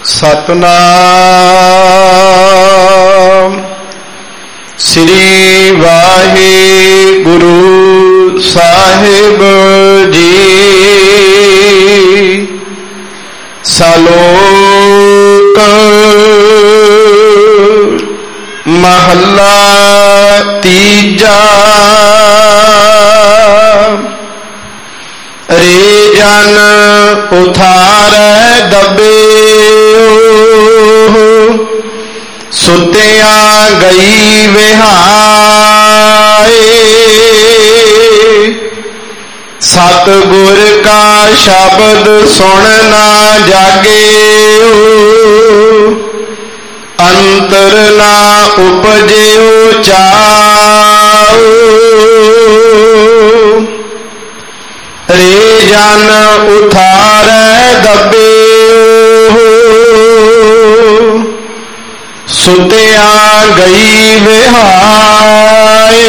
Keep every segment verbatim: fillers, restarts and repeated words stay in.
सतनाम श्री वाहिगुरु साहिब जी। सलोक महला तीजा। रे जन उथारै दबे सुतिया गई विहाए। सतगुर का शब्द सुन ना जागे अंतर ना उपजे चाओ। रे जन उथारै दबे सुतिया गई विहाए।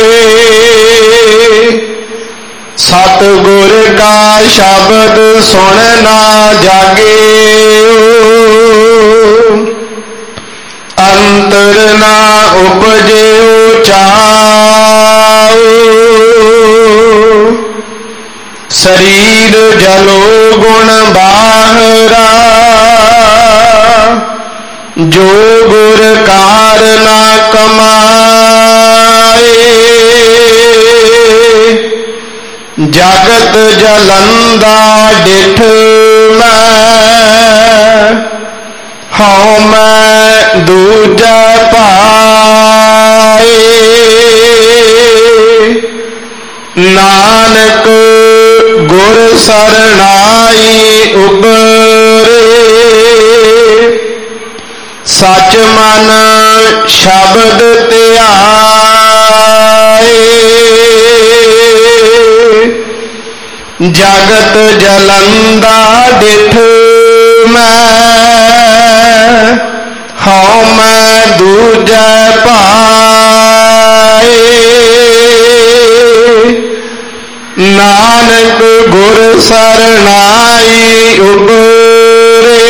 सतगुर का शब्द सुन ना जागे अंतर ना उपजे चाओ। शरीर जलो गुण बाहरा जो गुर कार ना कमाए। जगत जलंदा डिठ मैं हूँ मैं दूजा पाए। नानक गुर सरनाई उबरे सच मन शब्द त्याए। जगत जलंदा डिठ मैं हूँ मैं दूजा पाए। नानक गुर सरनाई उबरे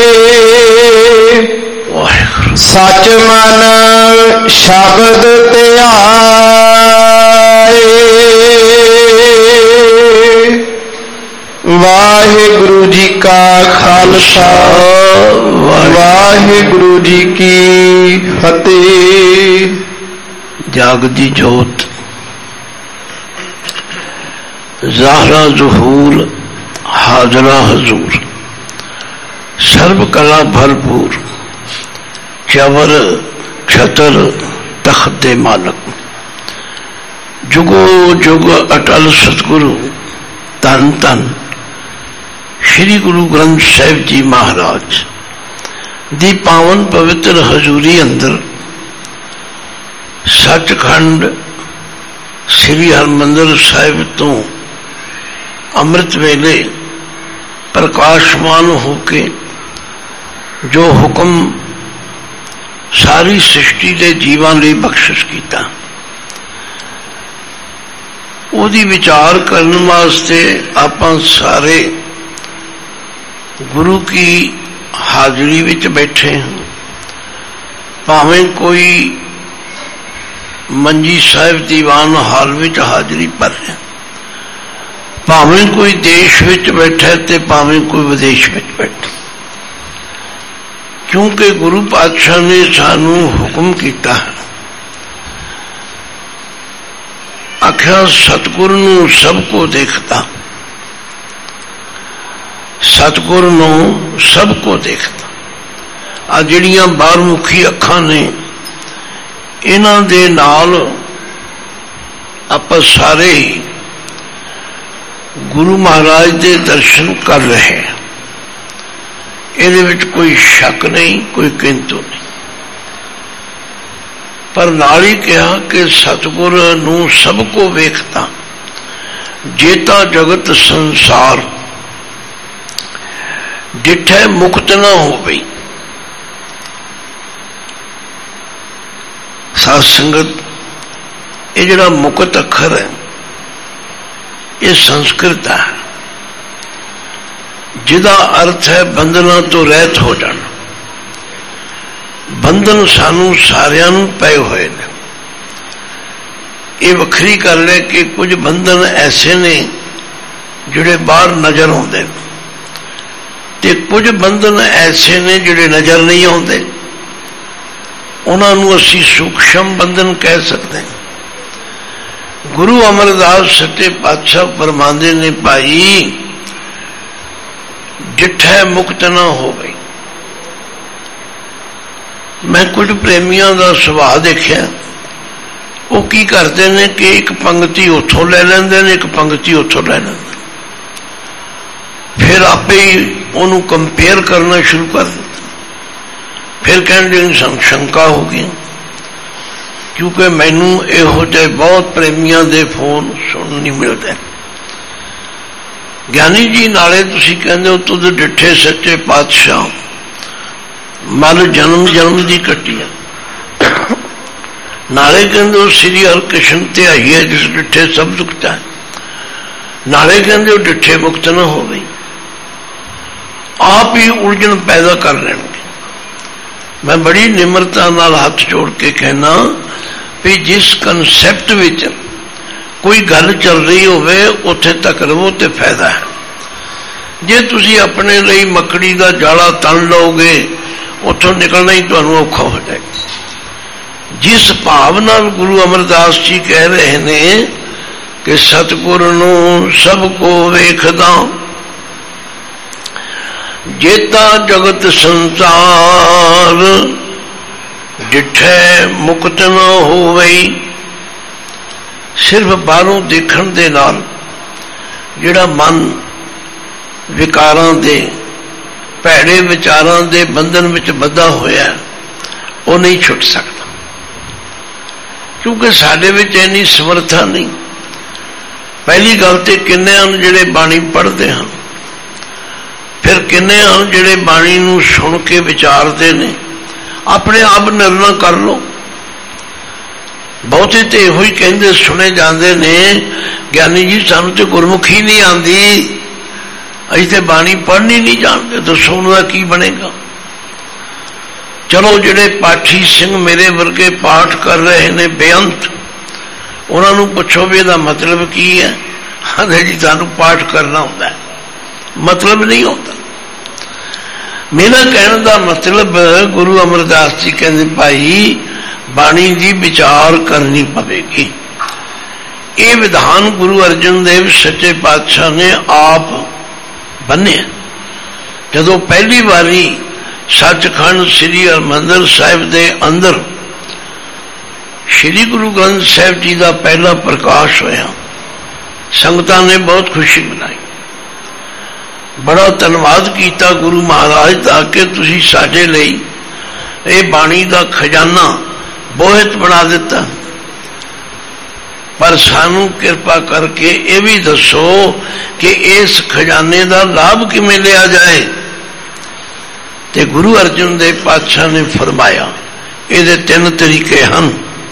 सच मन शब्द त्याए। वाहिगुरु जी का खालसा वाहिगुरु जी की फतेह। जागदी जोत ज़ाहरा ज़ुहूर हाजरा हजूर सर्व कला भरपूर चवर छतर तख्ते मालक। जुगो जुग अटल सतगुरु धन धन श्री गुरु ग्रंथ साहिब जी महाराज दी पावन पवित्र हजूरी अंदर सचखंड श्री हरमंदिर साहिब तो अमृत वेले प्रकाशमान होके जो हुक्म सारी सृष्टि के जीवां लिए बख्शिश किया उहदी विचार करने वास्ते आपां सारे गुरु की हाजरी विच बैठे हैं। भावें कोई मंजी साहिब दीवान हाल विच हाजरी भर रहे, भावें कोई देश विच बैठा ते भावें कोई विदेश विच बैठा, क्योंकि गुरु पातशाह ने सानू हुक्म किया है। आख्या सतगुर नू सबको देखता, सतगुर नू सबको देखता। आ जिहड़ियां बारमुखी अखां ने इन्हां दे नाल आपां सारे ही गुरु महाराज दे दर्शन कर रहे हैं। इहदे विच कोई शक नहीं, कोई किंतु नहीं। पर नाल ही कहा कि सतगुर नू सबको वेखता जेता जगत संसार डिठे मुक्त ना हो गई। साध संगत ये जड़ा मुकत अखर है ये संस्कृत है। ਜਿਹਦਾ ਅਰਥ ਹੈ ਬੰਧਨਾਂ ਤੋਂ ਰਹਿਤ ਹੋ ਜਾਣਾ। ਬੰਧਨ ਸਾਨੂੰ ਸਾਰਿਆਂ ਨੂੰ ਪਏ ਹੋਏ ਨੇ। ਇਹ ਵੱਖਰੀ ਗੱਲ ਹੈ ਕਿ ਕੁਝ ਬੰਧਨ ਐਸੇ ਨੇ ਜਿਹੜੇ ਬਾਹਰ ਨਜ਼ਰ ਆਉਂਦੇ ਨੇ ਤੇ ਕੁਝ ਬੰਧਨ ਐਸੇ ਨੇ ਜਿਹੜੇ ਨਜ਼ਰ ਨਹੀਂ ਆਉਂਦੇ। ਉਹਨਾਂ ਨੂੰ ਅਸੀਂ ਸੂਖਸ਼ਮ ਬੰਧਨ ਕਹਿ ਸਕਦੇ ਹਾਂ। ਗੁਰੂ ਅਮਰਦਾਸ ਸੱਚੇ ਪਾਤਸ਼ਾਹ ਫਰਮਾਉਂਦੇ ਨੇ, ਭਾਈ ਜਿੱਠੇ ਮੁਕਤ ਨਾ ਹੋਵੇ। ਮੈਂ ਕੁਝ ਪ੍ਰੇਮੀਆਂ ਦਾ ਸੁਭਾਅ ਦੇਖਿਆ, ਉਹ ਕੀ ਕਰਦੇ ਨੇ ਕਿ ਇੱਕ ਪੰਕਤੀ ਉੱਥੋਂ ਲੈ ਲੈਂਦੇ ਨੇ, ਇੱਕ ਪੰਕਤੀ ਉੱਥੋਂ ਲੈ ਲੈਂਦੇ, ਫਿਰ ਆਪੇ ਹੀ ਉਹਨੂੰ ਕੰਪੇਅਰ ਕਰਨਾ ਸ਼ੁਰੂ ਕਰ ਦਿੰਦੇ। ਫਿਰ ਕਹਿੰਦੇ ਸ਼ੰਕਾ ਹੋ ਗਈ, ਕਿਉਂਕਿ ਮੈਨੂੰ ਇਹੋ ਜਿਹੇ ਬਹੁਤ ਪ੍ਰੇਮੀਆਂ ਦੇ ਫੋਨ ਸੁਣਨ ਨਹੀਂ ਮਿਲਦੇ। ਗਿਆਨੀ ਜੀ ਨਾਲੇ ਤੁਸੀਂ ਕਹਿੰਦੇ ਹੋ ਤੁਧ ਡਿੱਠੇ ਸੱਚੇ ਪਾਤਸ਼ਾਹ, ਮਲ ਜਨਮ ਜਨਮ ਦੀ ਕੱਟੀ ਆ। ਨਾਲੇ ਕਹਿੰਦੇ ਉਹ ਸ੍ਰੀ ਹਰਿਕ੍ਰਿਸ਼ਨ ਤੇ ਆਈ ਹੈ ਜਿਸ ਡਿੱਠੇ ਸਭ ਦੁਖਤਾ ਹੈ। ਨਾਲੇ ਕਹਿੰਦੇ ਉਹ ਡਿੱਠੇ ਮੁਕਤ ਨਾ ਹੋਵੇ। ਆਪ ਹੀ ਉਲਝਣ ਪੈਦਾ ਕਰ ਲੈਣਗੇ। ਮੈਂ ਬੜੀ ਨਿਮਰਤਾ ਨਾਲ ਹੱਥ ਜੋੜ ਕੇ ਕਹਿਣਾ ਵੀ ਜਿਸ ਕਨਸੈਪਟ ਵਿੱਚ ਕੋਈ ਗੱਲ ਚੱਲ ਰਹੀ ਹੋਵੇ ਉੱਥੇ ਤੱਕ ਰਹੋ ਤੇ ਫਾਇਦਾ ਹੈ। ਜੇ ਤੁਸੀਂ ਆਪਣੇ ਲਈ ਮੱਕੜੀ ਦਾ ਜਾਲਾ ਤਣ ਲਓਗੇ ਉੱਥੋਂ ਨਿਕਲਣਾ ਹੀ ਤੁਹਾਨੂੰ ਔਖਾ ਹੋ ਜਾਏਗਾ। ਜਿਸ ਭਾਵ ਨਾਲ ਗੁਰੂ ਅਮਰਦਾਸ ਜੀ ਕਹਿ ਰਹੇ ਨੇ ਕਿ ਸਤਿਗੁਰ ਨੂੰ ਸਭ ਕੋ ਵੇਖਦਾ, ਜੇਤਾ ਜਗਤ ਸੰਸਾਰ, ਡਿੱਠੇ ਮੁਕਤ ਨਾ ਹੋਵੇ। ਸਿਰਫ ਬਾਹਰੋਂ ਦੇਖਣ ਦੇ ਨਾਲ ਜਿਹੜਾ ਮਨ ਵਿਕਾਰਾਂ ਦੇ ਭੈੜੇ ਵਿਚਾਰਾਂ ਦੇ ਬੰਧਨ ਵਿੱਚ ਬੱਧਾ ਹੋਇਆ ਉਹ ਨਹੀਂ ਛੁੱਟ ਸਕਦਾ, ਕਿਉਂਕਿ ਸਾਡੇ ਵਿੱਚ ਇੰਨੀ ਸਮਰੱਥਾ ਨਹੀਂ। ਪਹਿਲੀ ਗੱਲ ਤੇ ਕਿੰਨੇ ਹਨ ਜਿਹੜੇ ਬਾਣੀ ਪੜ੍ਹਦੇ ਹਨ, ਫਿਰ ਕਿੰਨੇ ਹਨ ਜਿਹੜੇ ਬਾਣੀ ਨੂੰ ਸੁਣ ਕੇ ਵਿਚਾਰਦੇ ਨੇ। ਆਪਣੇ ਆਪ ਨਿਰਣਾ ਕਰ ਲਓ। ਬਹੁਤੇ ਤੇ ਇਹੋ ਹੀ ਕਹਿੰਦੇ ਸੁਣੇ ਜਾਂਦੇ ਨੇ, ਗਿਆਨੀ ਜੀ ਸਾਨੂੰ ਤੇ ਗੁਰਮੁਖੀ ਨਹੀਂ ਆਉਂਦੀ, ਅਸੀਂ ਤੇ ਬਾਣੀ ਪੜ੍ਹਨੀ ਨਹੀਂ ਜਾਣਦੇ, ਦੱਸੋ ਉਹਦਾ ਕੀ ਬਣੇਗਾ। ਚਲੋ ਜਿਹੜੇ ਪਾਠੀ ਸਿੰਘ ਮੇਰੇ ਵਰਗੇ ਪਾਠ ਕਰ ਰਹੇ ਨੇ ਬੇਅੰਤ, ਉਹਨਾਂ ਨੂੰ ਪੁੱਛੋ ਵੀ ਇਹਦਾ ਮਤਲਬ ਕੀ ਹੈ। ਆਂਦੇ ਜੀ ਸਾਨੂੰ ਪਾਠ ਕਰਨਾ ਹੁੰਦਾ, ਮਤਲਬ ਨਹੀਂ ਹੁੰਦਾ। ਮੇਰਾ ਕਹਿਣ ਦਾ ਮਤਲਬ ਗੁਰੂ ਅਮਰਦਾਸ ਜੀ ਕਹਿੰਦੇ ਭਾਈ ਬਾਣੀ ਦੀ ਵਿਚਾਰ ਕਰਨੀ ਪਵੇਗੀ। ਇਹ ਵਿਧਾਨ ਗੁਰੂ ਅਰਜਨ ਦੇਵ ਸੱਚੇ ਪਾਤਸ਼ਾਹ ਨੇ ਆਪ ਬੰਨਿਆ। ਜਦੋਂ ਪਹਿਲੀ ਵਾਰੀ ਸੱਚਖੰਡ ਸ੍ਰੀ ਹਰਿਮੰਦਰ ਸਾਹਿਬ ਦੇ ਅੰਦਰ ਸ੍ਰੀ ਗੁਰੂ ਗ੍ਰੰਥ ਸਾਹਿਬ ਜੀ ਦਾ ਪਹਿਲਾ ਪ੍ਰਕਾਸ਼ ਹੋਇਆ, ਸੰਗਤਾਂ ਨੇ ਬਹੁਤ ਖੁਸ਼ੀ ਮਨਾਈ। ਬੜਾ ਧੰਨਵਾਦ ਕੀਤਾ ਗੁਰੂ ਮਹਾਰਾਜ ਦਾ ਕਿ ਤੁਸੀਂ ਸਾਡੇ ਲਈ ਇਹ ਬਾਣੀ ਦਾ ਖਜ਼ਾਨਾ ਬੋਹਿਤ ਬਣਾ ਦਿੱਤਾ। ਪਰ ਸਾਨੂੰ ਕਿਰਪਾ ਕਰਕੇ ਇਹ ਵੀ ਦੱਸੋ ਕਿ ਇਸ ਖਜ਼ਾਨੇ ਦਾ ਲਾਭ ਕਿਵੇਂ ਲਿਆ ਜਾਏ। ਤੇ ਗੁਰੂ ਅਰਜਨ ਦੇਵ ਪਾਤਸ਼ਾਹ ਨੇ ਫਰਮਾਇਆ ਇਹਦੇ ਤਿੰਨ ਤਰੀਕੇ ਹਨ।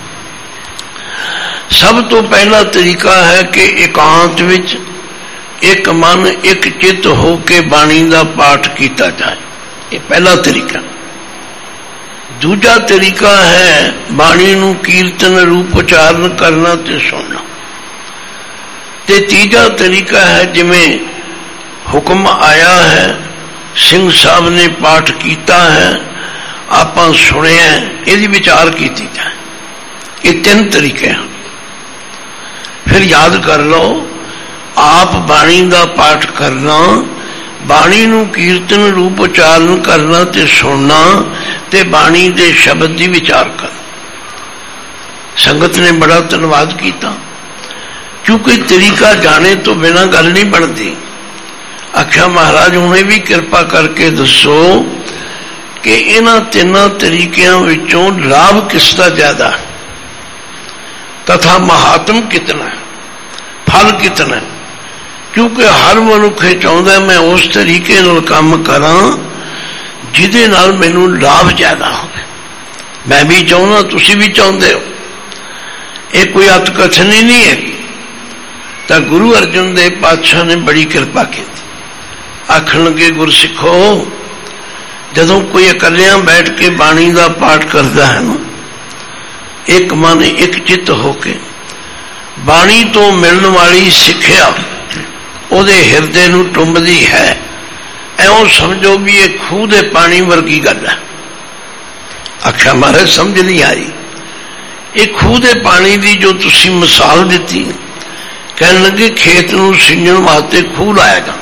ਸਭ ਤੋਂ ਪਹਿਲਾ ਤਰੀਕਾ ਹੈ ਕਿ ਇਕਾਂਤ ਵਿੱਚ ਇੱਕ ਮਨ ਇੱਕ ਚਿੱਤ ਹੋ ਕੇ ਬਾਣੀ ਦਾ ਪਾਠ ਕੀਤਾ ਜਾਏ, ਇਹ ਪਹਿਲਾ ਤਰੀਕਾ। ਦੂਜਾ ਤਰੀਕਾ ਹੈ ਬਾਣੀ ਨੂੰ ਕੀਰਤਨ ਰੂਪ ਉਚਾਰਨ ਕਰਨਾ ਤੇ ਸੁਣਨਾ। ਤੇ ਤੀਜਾ ਤਰੀਕਾ ਹੈ ਜਿਵੇਂ ਹੁਕਮ ਆਇਆ ਹੈ, ਸਿੰਘ ਸਾਹਿਬ ਨੇ ਪਾਠ ਕੀਤਾ ਹੈ, ਆਪਾਂ ਸੁਣਿਆ, ਇਹਦੀ ਵਿਚਾਰ ਕੀਤੀ ਜਾਏ। ਇਹ ਤਿੰਨ ਤਰੀਕੇ ਹਨ। ਫਿਰ ਯਾਦ ਕਰ ਲਓ, ਆਪ ਬਾਣੀ ਦਾ ਪਾਠ ਕਰਨਾ, ਬਾਣੀ ਨੂੰ ਕੀਰਤਨ ਰੂਪ ਉਚਾਰਨ ਕਰਨਾ ਤੇ ਸੁਣਨਾ, ਤੇ ਬਾਣੀ ਦੇ ਸ਼ਬਦ ਦੀ ਵਿਚਾਰ ਕਰਨਾ। ਸੰਗਤ ਨੇ ਬੜਾ ਧੰਨਵਾਦ ਕੀਤਾ, ਕਿਉਂਕਿ ਤਰੀਕਾ ਜਾਣੇ ਤੋਂ ਬਿਨਾਂ ਗੱਲ ਨਹੀਂ ਬਣਦੀ। ਆਖਿਆ ਮਹਾਰਾਜ ਹੁਣੇ ਵੀ ਕਿਰਪਾ ਕਰਕੇ ਦੱਸੋ ਕਿ ਇਹਨਾਂ ਤਿੰਨਾਂ ਤਰੀਕਿਆਂ ਵਿੱਚੋਂ ਲਾਭ ਕਿਸ ਦਾ ਜ਼ਿਆਦਾ ਹੈ, ਤਥਾ ਮਹਾਤਮ ਕਿਤਨਾ ਹੈ, ਫਲ ਕਿਤਨਾ ਹੈ। ਕਿਉਂਕਿ ਹਰ ਮਨੁੱਖ ਚਾਹੁੰਦਾ ਮੈਂ ਉਸ ਤਰੀਕੇ ਨਾਲ ਕੰਮ ਕਰਾਂ ਜਿਹਦੇ ਨਾਲ ਮੈਨੂੰ ਲਾਭ ਜ਼ਿਆਦਾ ਹੋਵੇ। ਮੈਂ ਵੀ ਚਾਹੁੰਦਾ, ਤੁਸੀਂ ਵੀ ਚਾਹੁੰਦੇ ਹੋ, ਇਹ ਕੋਈ ਅਤ ਕਥਨੀ ਨਹੀਂ ਹੈ। ਤਾਂ ਗੁਰੂ ਅਰਜਨ ਦੇਵ ਪਾਤਸ਼ਾਹ ਨੇ ਬੜੀ ਕਿਰਪਾ ਕੀਤੀ। आखण लगे गुरसिखो जदों कोई इकल्लियां बैठ के बाणी का पाठ करता है ना, एक मन एक चित्त होके बाणी तो मिलने वाली सिक्ख्या उहदे हिरदे नूं टुंबदी है, ऐं समझो भी ये खूह दे पानी वर्गी गल है। आख्या महाराज समझ नहीं आई, ये खूह दे पानी की जो तुसी मिसाल दी, कहने लगे खेत नूं सिंजण वास्ते खूह लाया जाता,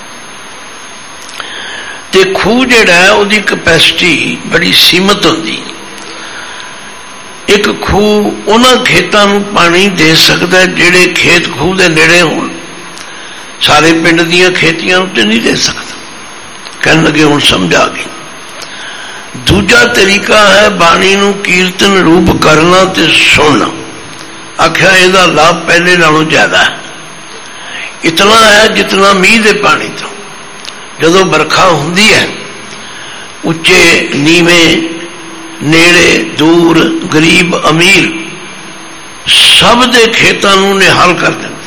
ते खूह जिहड़ा है उहदी कैपेसिटी बड़ी सीमित होंदी। एक खूह उन्हां खेतां नूं पानी दे सकदा जिहड़े खेत खूह दे नेड़े होण, सारे पिंड दीयां खेतियां उत्ते नहीं दे सकदा। कहने लगे हुण समझ आ गई। दूजा तरीका है बाणी नूं कीर्तन रूप करना ते सुनना। आख्या इहदा लाभ पहले नालों ज्यादा है। इतना है जितना मीह दे पानी तो जदों बरखा हुंदी है, उच्चे नीवे नेड़े दूर गरीब अमीर सब दे खेतां नूं निहाल कर दिंदा।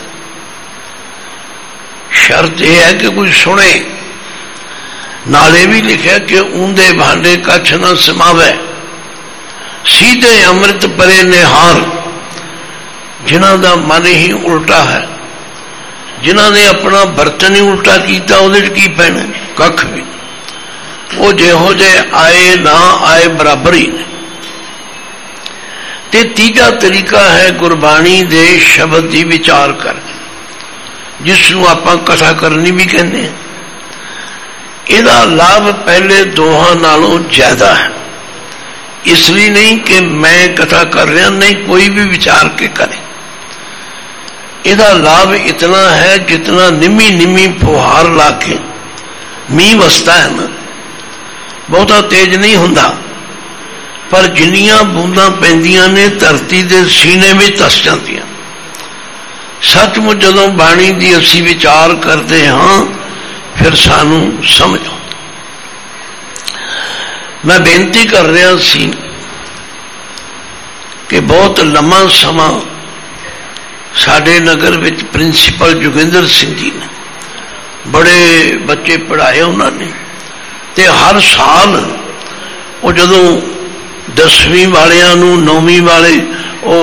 शर्त यह है कि कोई सुने। नाले भी लिखा कि ऊंदे भांडे कछ न समावे, सीधे अमृत परे निहार। जिन्हां दा मन ही उल्टा है, जिन्हां ने अपना बर्तन ही उल्टा किया, उहदे च की पैना? कख भी। वो जिहो जे आए ना आए बराबर ही ने। ते तीजा तरीका है गुरबाणी दे शब्द की विचार करना, जिसनूं आपां कथा करनी भी कहते हैं। इहदा लाभ पहले दोहां नालों ज्यादा है। इसलिए नहीं कि मैं कथा कर रहा, नहीं, कोई भी विचार के करे। इहदा लाभ इतना है जितना निमी निमी फुहार ला के मीह वसता है ना, बहुता तेज नहीं हुंदा, पर जिन्नियां बूंदां पैंदियां ने धरती दे सीने में धस जांदियां। सचमुच जदों बाणी दी असी विचार करते हाँ, फिर सानू समझो। मैं बेनती कर रहा सी कि बहुत लंबा समा साडे नगर विच प्रिंसीपल जोगिंदर सिंह जी ने बड़े बच्चे पढ़ाए उन्होंने, ते हर साल वो जदों दसवीं वालियां नूं नौवीं वाले वो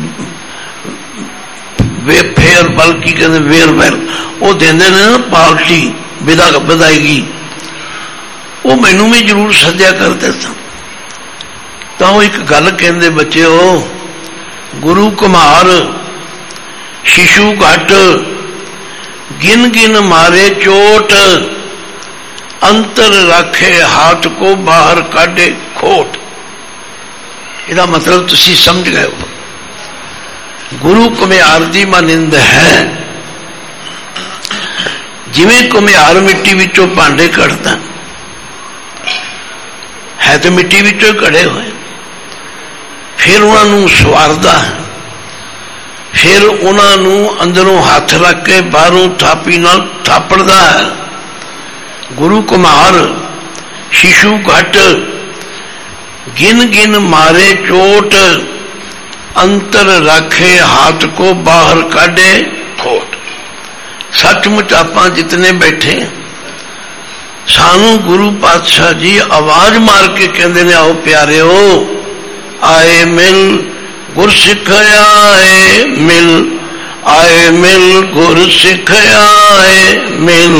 वे फेयर बल्कि कहते वेयरवेल वो देंदे ने ना पार्टी विदा बधाईगी, वो मैनू भी जरूर सद्या करते सन। तो वो एक गल कहते बच्चे हो, गुरु कुमार शिशु घट गिन गिन मारे चोट, अंतर रखे हाथ को बाहर काढ़े खोट। इसका मतलब तुसी समझ गए हो। गुरु कुम्हार दी मानिंद है, जिवें कुम्हार मिट्टी विचों भांडे कढ़दा है, तो मिट्टी विचों कढ़े हुए, फिर उन्होंने सवारदा है, फिर उन्होंने अंदरों हाथ रख के बाहरों थापी नाल थापड़दा है। गुरु कुम्हार शिशु घट गिन गिन मारे चोट, अंतर रखे हाथ को बाहर काढ़े खोट। सचमुच आपां जितने बैठे सानू गुरु पातशाह जी आवाज मार के कहते ने, आओ प्यारे हो, आए मिल गुर सिख आए मिल, आए मिल गुर सिख आए मिल।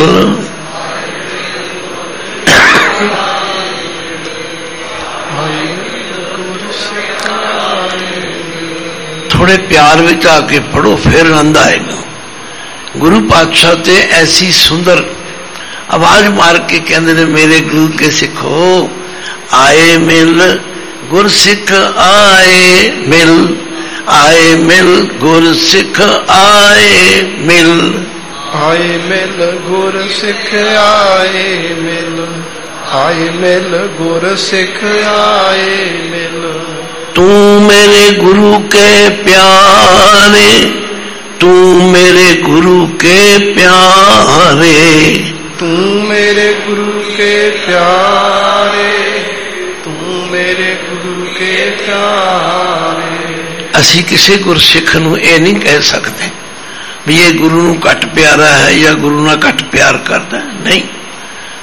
थोड़े प्यार विच आके पढ़ो, फिर आनंद आएगा। गुरु पातशाह ते ऐसी सुंदर आवाज मार के कहते ने, मेरे गुरु के सिखो आए मिल गुर सिख आए मिल, आए मिल गुर सिख आए मिल, आए मिल गुर सिख आए मिल, आए मिल गुर सिख आए मिल। तू मेरे गुरु के प्यारे, तू मेरे गुरु के प्यारे, तू मेरे गुरु के प्यारे, तू मेरे गुरु के प्यारे। असी किसी गुरसिख नूं ये नहीं कह सकते भी ये गुरु नूं घट प्यारा है या गुरु नाल घट प्यार करता है, नहीं।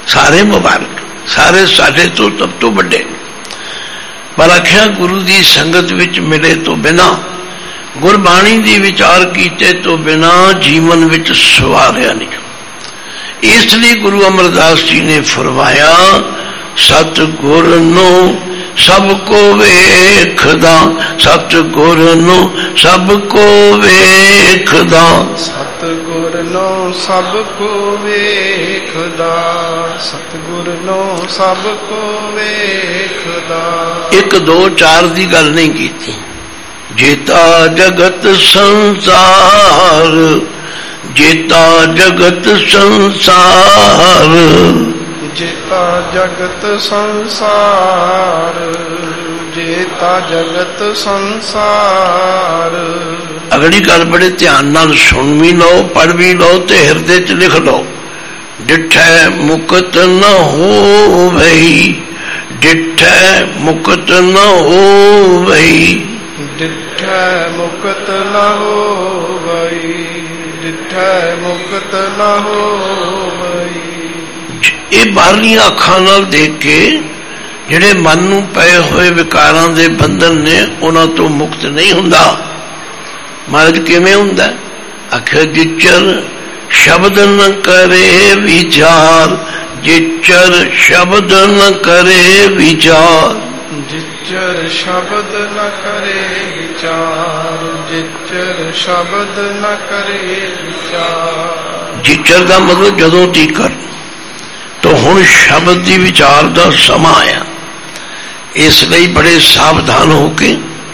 सारे मुबारक, सारे साढ़े तो सब तो बड़े। पर आख्या गुरु की संगत विच मिले तो बिना, गुरबाणी की विचार कीते तो बिना जीवन विच सवारिया नहीं। इसलिए गुरु अमरदास जी ने फरमाया, सतगुर नो सबको वेखदा, सतगुर नो सबको वेखदा, सतगुर नो सबको वेखदा, सतगुर नो सबको वेखदा। एक दो चार की गल नहीं की थी। जेता जगत संसार, जेता जगत संसार, जेता जगत संसार, जेता जगत संसार। अगली गल बड़े ध्यान नाल सुन भी लो, पढ़ भी लो ते हृदय च लिख लो। डिठै मुकत न हो भई, डिठै मुकत न हो भई, डिठै मुकत न हो भई, डिठै मुकत न हो भई। ये बाहरलियां अखां नाल देख के जिहड़े मन नूं पए होए विकारां दे बंधन ने उन्हां तो मुक्त नहीं हुंदा। महाराज किवें हुंदा? आखिर जिचर शब्द न करे विचार, जिचर शब्द न करे विचार, जिचर शब्द न करे विचार, जिचर शब्द न करे विचार। जिचर का मतलब जदों तीकर, तो हुण शब्द की विचार का समा आया। इसलिए बड़े सावधान होके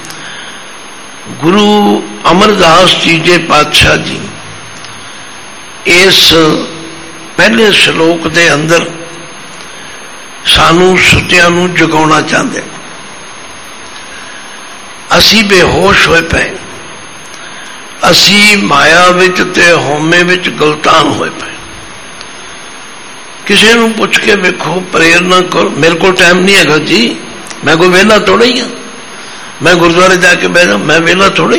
गुरु अमरदास जी जे पातशाह जी इस पहले श्लोक के अंदर सानू सुत्तियां नू जगाउणा चाहते। असी बेहोश होए पे, असी माया विच ते होमे विच गलतान होए पे। किसी नू पुछ के वेखो, प्रेरणा करो। मेरे को टाइम नहीं है जी, मैं कोई वेला थोड़ा ही हाँ, मैं गुरुद्वारे जाके बह जाऊं, मैं वेला थोड़ा ही।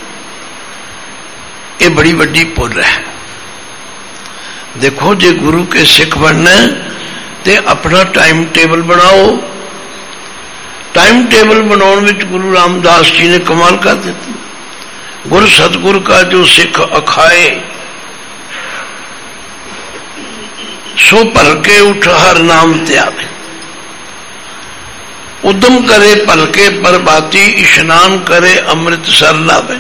ये बड़ी वड्डी भुल है। देखो, जे गुरु के सिख बनना है तो अपना टाइम टेबल बनाओ। टाइम टेबल बनाने में गुरु रामदास जी ने कमाल कर देती। गुरु सतगुरु का जो सिख अखाए, सो भर के उठ हर नाम त्यागे, उद्यम करे पलके पर बाती, इशनान करे अमृत सर लावे।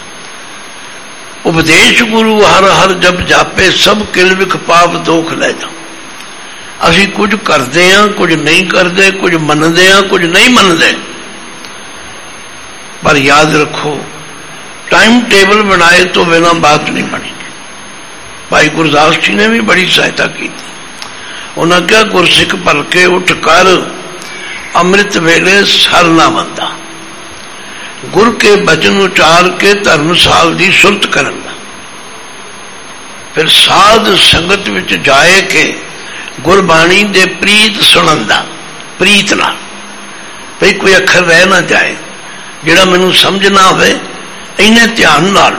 उपदेश गुरु हर हर जब जापे, सब किल विख पाप दोख ले जा। असी कुछ करते हैं, कुछ नहीं करते, कुछ मनते हैं, कुछ नहीं मनते। पर याद रखो, टाइम टेबल बनाए तो बिना बात नहीं बनी। भाई गुरदास जी ने भी बड़ी सहायता की थी। उन्हें क्या, गुरसिख भलके उठ कर अमृत वेले सर ना मंदा। गुर के बचन उचार के धर्मसाल की सुरत करन दा। फिर साध संगत विच जाए के गुरबाणी दे प्रीत सुनन दा, प्रीत नाल, भाई कोई अखर रह ना जाए जिहड़ा मैनूं समझ ना आवे, इन्ने ध्यान नाल।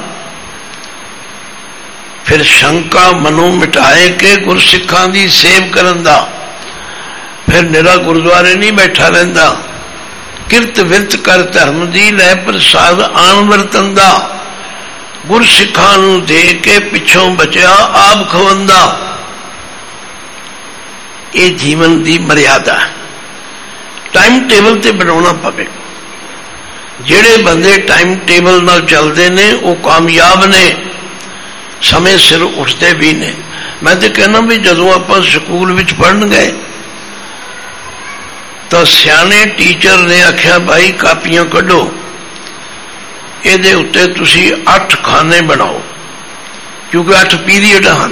फिर शंका मनो मिटाए के गुरसिखां दी सेव करन दा। फिर निरा गुरुद्वारे नहीं बैठा रहिंदा, किरत विरत कर धर्म दी लै प्रसाद आन वरतन दा। गुरसिखां नूं दे के पिछों बचिया आप खवंदा। ये जीवन की मर्यादा टाइम टेबल ते बनाना पवे। जेड़े बंदे टाइम टेबल नाल चलते ने वो कामयाब ने, समय सिर उठते भी ने। मैं तो कहना भी जदों आपां स्कूल विच पढ़न गए तो सियाने टीचर ने आख्या, भाई कापियां कढ़ो, ये उत्ते तुसी अठ खाने बनाओ, क्योंकि अठ पीरीयड हैं।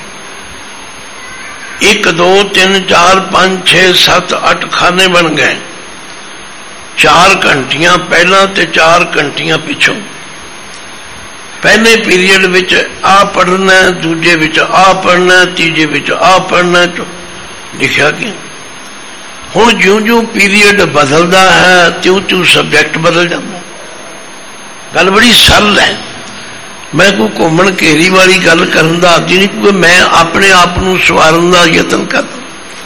एक दो तीन चार पांच छे सत अठ खाने बन गए। चार घंटियां पहला ते चार घंटियां पिछों। पहले पीरीयड विच आ पढ़ना, दूजे विच आ पढ़ना, तीजे विच आ पढ़ना। लिखा कि हुण ज्यों ज्यों पीरीयड बदलता है त्यों त्यों सबजैक्ट बदल जाता। गल बड़ी सरल है। मैं कोई घूमन घेरी वाली गल करन दा आदी नहीं, क्योंकि मैं अपने आप नूं सवारन दा यतन करदा।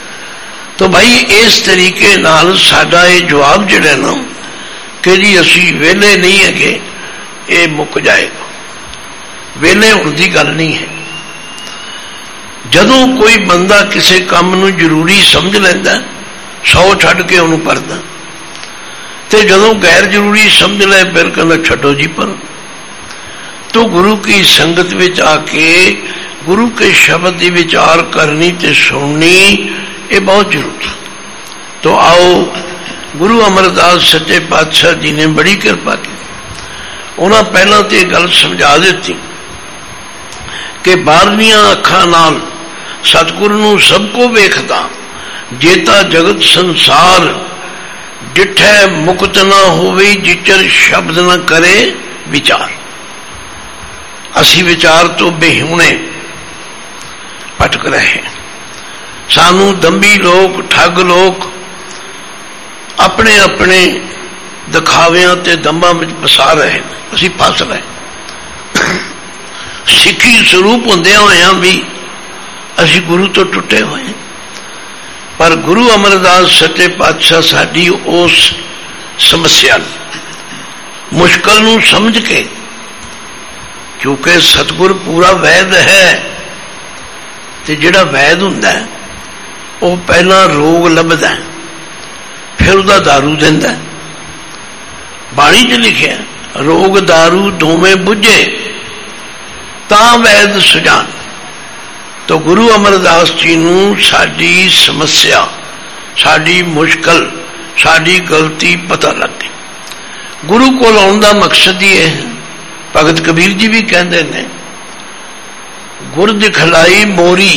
तो भाई इस तरीके नाल साडा ये जवाब जिहड़ा ना कि जी असी वेले नहीं है, ये मुक जाएगा। वेले होने की गल नहीं है। जदों कोई बंदा किसी काम नूं जरूरी समझ लैंदा, सौ छड्ड के उहनूं करदा, ते जदों गैर जरूरी समझ ले फिर कहंदा छड्डो जी पर। तो गुरु की संगत विच आके गुरु के शब्द की विचार करनी ते सुननी ये बहुत जरूरी। तो आओ गुरु अमरदास सच्चे पातशाह जी ने बड़ी कृपा की। उन्होंने पहला तो यह गल समझा दी कि बारहवीं अखां नाल सतगुरु नूं सबको वेखदा, जेता जगत संसार डिठै मुक्त ना होवे, जिचर शब्द न करे विचार। असी विचार तो बेहुणे भटक रहे हैं। सानू दंभी लोग, ठग लोग अपने अपने दिखावियां ते दंभां विच फसा रहे हैं, असी फस रहे। सिक्खी स्वरूप हुंदियां होइयां भी असी गुरु तो टुटे हुए हैं। पर गुरु अमरदास सच्चे पातशाह साडी उस समस्या मुश्किल नूं समझ के, क्योंकि सतगुर पूरा वैद है, ते जिहड़ा वैद हुंदा है वो पहला रोग लभदा है, फिर उसदा दारू दिंदा है। बाणी च लिखिया रोग दारू दोवें बुझे तां वैद सुजान। तो गुरु अमरदास जी नूं साडी समस्या, साडी मुश्किल, साडी गलती पता लग गई। गुरु कोल आउण दा मकसद ही है, भगत कबीर जी भी कहते हैं गुर दिखलाई मोरी।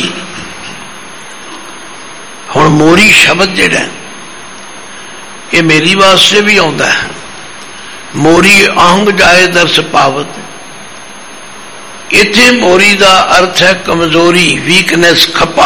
हुण मोरी शब्द जिहड़ा ये मेरी वास्ते भी आउंदा है। मोरी आहंग जाए दर्श पावत। इत्थे मोरी का अर्थ है कमजोरी, वीकनेस, खपा।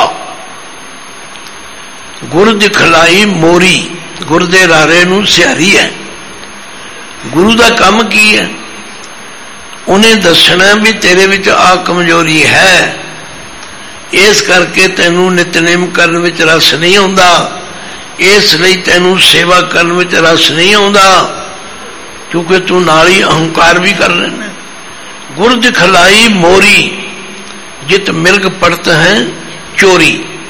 गुर दिखलाई मोरी, गुर दे रारे नूं सिहारी है। गुरु का काम की है? उन्हें दसना भी तेरे विच आ कमजोरी है, इस करके तेनू नितनेम करने विच रस नहीं आउंदा, इसलिए तेनू सेवा करने विच रस नहीं आउंदा, क्योंकि तू नाल ही अहंकार भी कर लेना। गुर दिखलाई मोरी, जित मिर्ग पड़त है चोरी।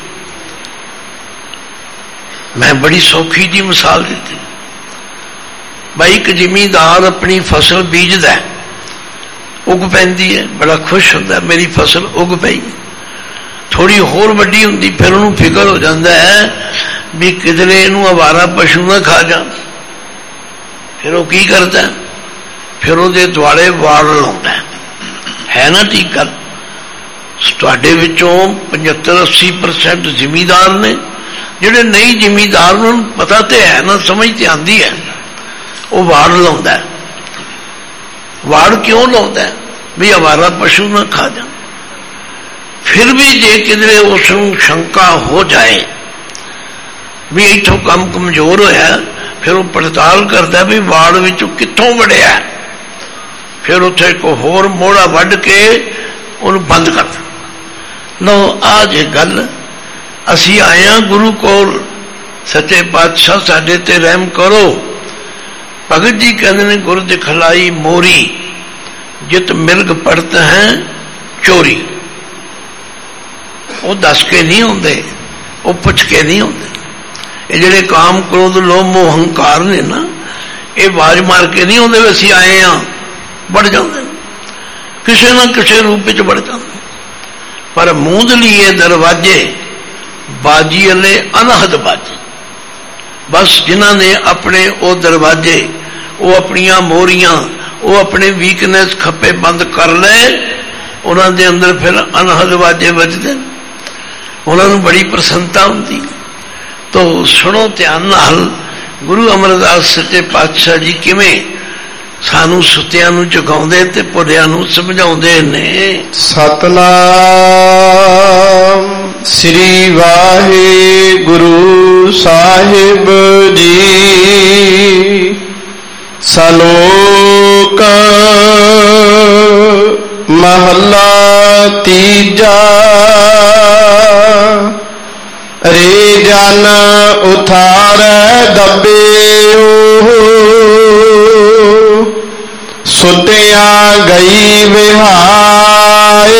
मैं बड़ी सौखी जी मिसाल दी। भाई एक जिमीदार अपनी फसल बीजदा है, उग पैंदी है, बड़ा खुश होंदा, मेरी फसल उग पई। थोड़ी होर वड्डी हुंदी फिर उन्होंने फिक्र हो जाता है भी किधरे इनू आवारा पशु ना खा जा। फिर वो की करता है, फिर वो दुआले वाड़ लाउंदा है। है ना ठीक गल? तुहाडे विचों पचहत्तर अस्सी परसेंट जिमीदार ने, जिहड़े नहीं जिमीदार उन्होंने पता तो है ना, समझ तो आती है, वो वाड़ लाउंदा है। वाड़ क्यों लाउंदा है? भी आवारा पशु ना खा जा। फिर भी जे किधरे उसनूं शंका हो जाए भी इथों काम कमजोर होया, फिर वो पड़ताल करता भी वाड़ विचों कित्थों वड़िया, फिर उत्थे को होर मोड़ा वड्ड के उन्हें बंद कर लो। आज ये गल असी आए हैं गुरु कोल, सच्चे पातशाह साडे ते रहम करो। भगत जी कहते हैं गुर दिखलाई मोरी, जित मिर्ग पड़त हैं चोरी। वो दस के नहीं होंदे, वो पुछ के नहीं होंदे। ये जिहड़े काम क्रोध लोभ मोह अहंकार ने ना, ये आवाज मार के नहीं होंदे असीं आए हाँ, बढ़ जाते किसी ना किसी रूप में बढ़ जाते। पर मूंद लिए दरवाजे बाजी अले अनहद बाजी। बस जिन्होंने अपने वो दरवाजे, वो अपनिया मोरियां, वो अपने वीकनेस खप्पे बंद कर ले, उन्होंने अंदर फिर अनहद बाजे बजते, उन्होंने बड़ी प्रसन्नता होती। तो सुनो ध्यान नाल, गुरु अमरदास सच्चे पातशाह जी किवें सानू सुत्तियां नूं जगाउंदे ते भुलियां नूं समझाउंदे ने। सतनाम श्री वाहिगुरु साहिब जी। सलोक महला तीजा। रे जाना ਉਥਾਰੈ ਦੱਬਿਓ ਸੁਤਿਆਂ ਗਈ ਵਿਹਾਏ।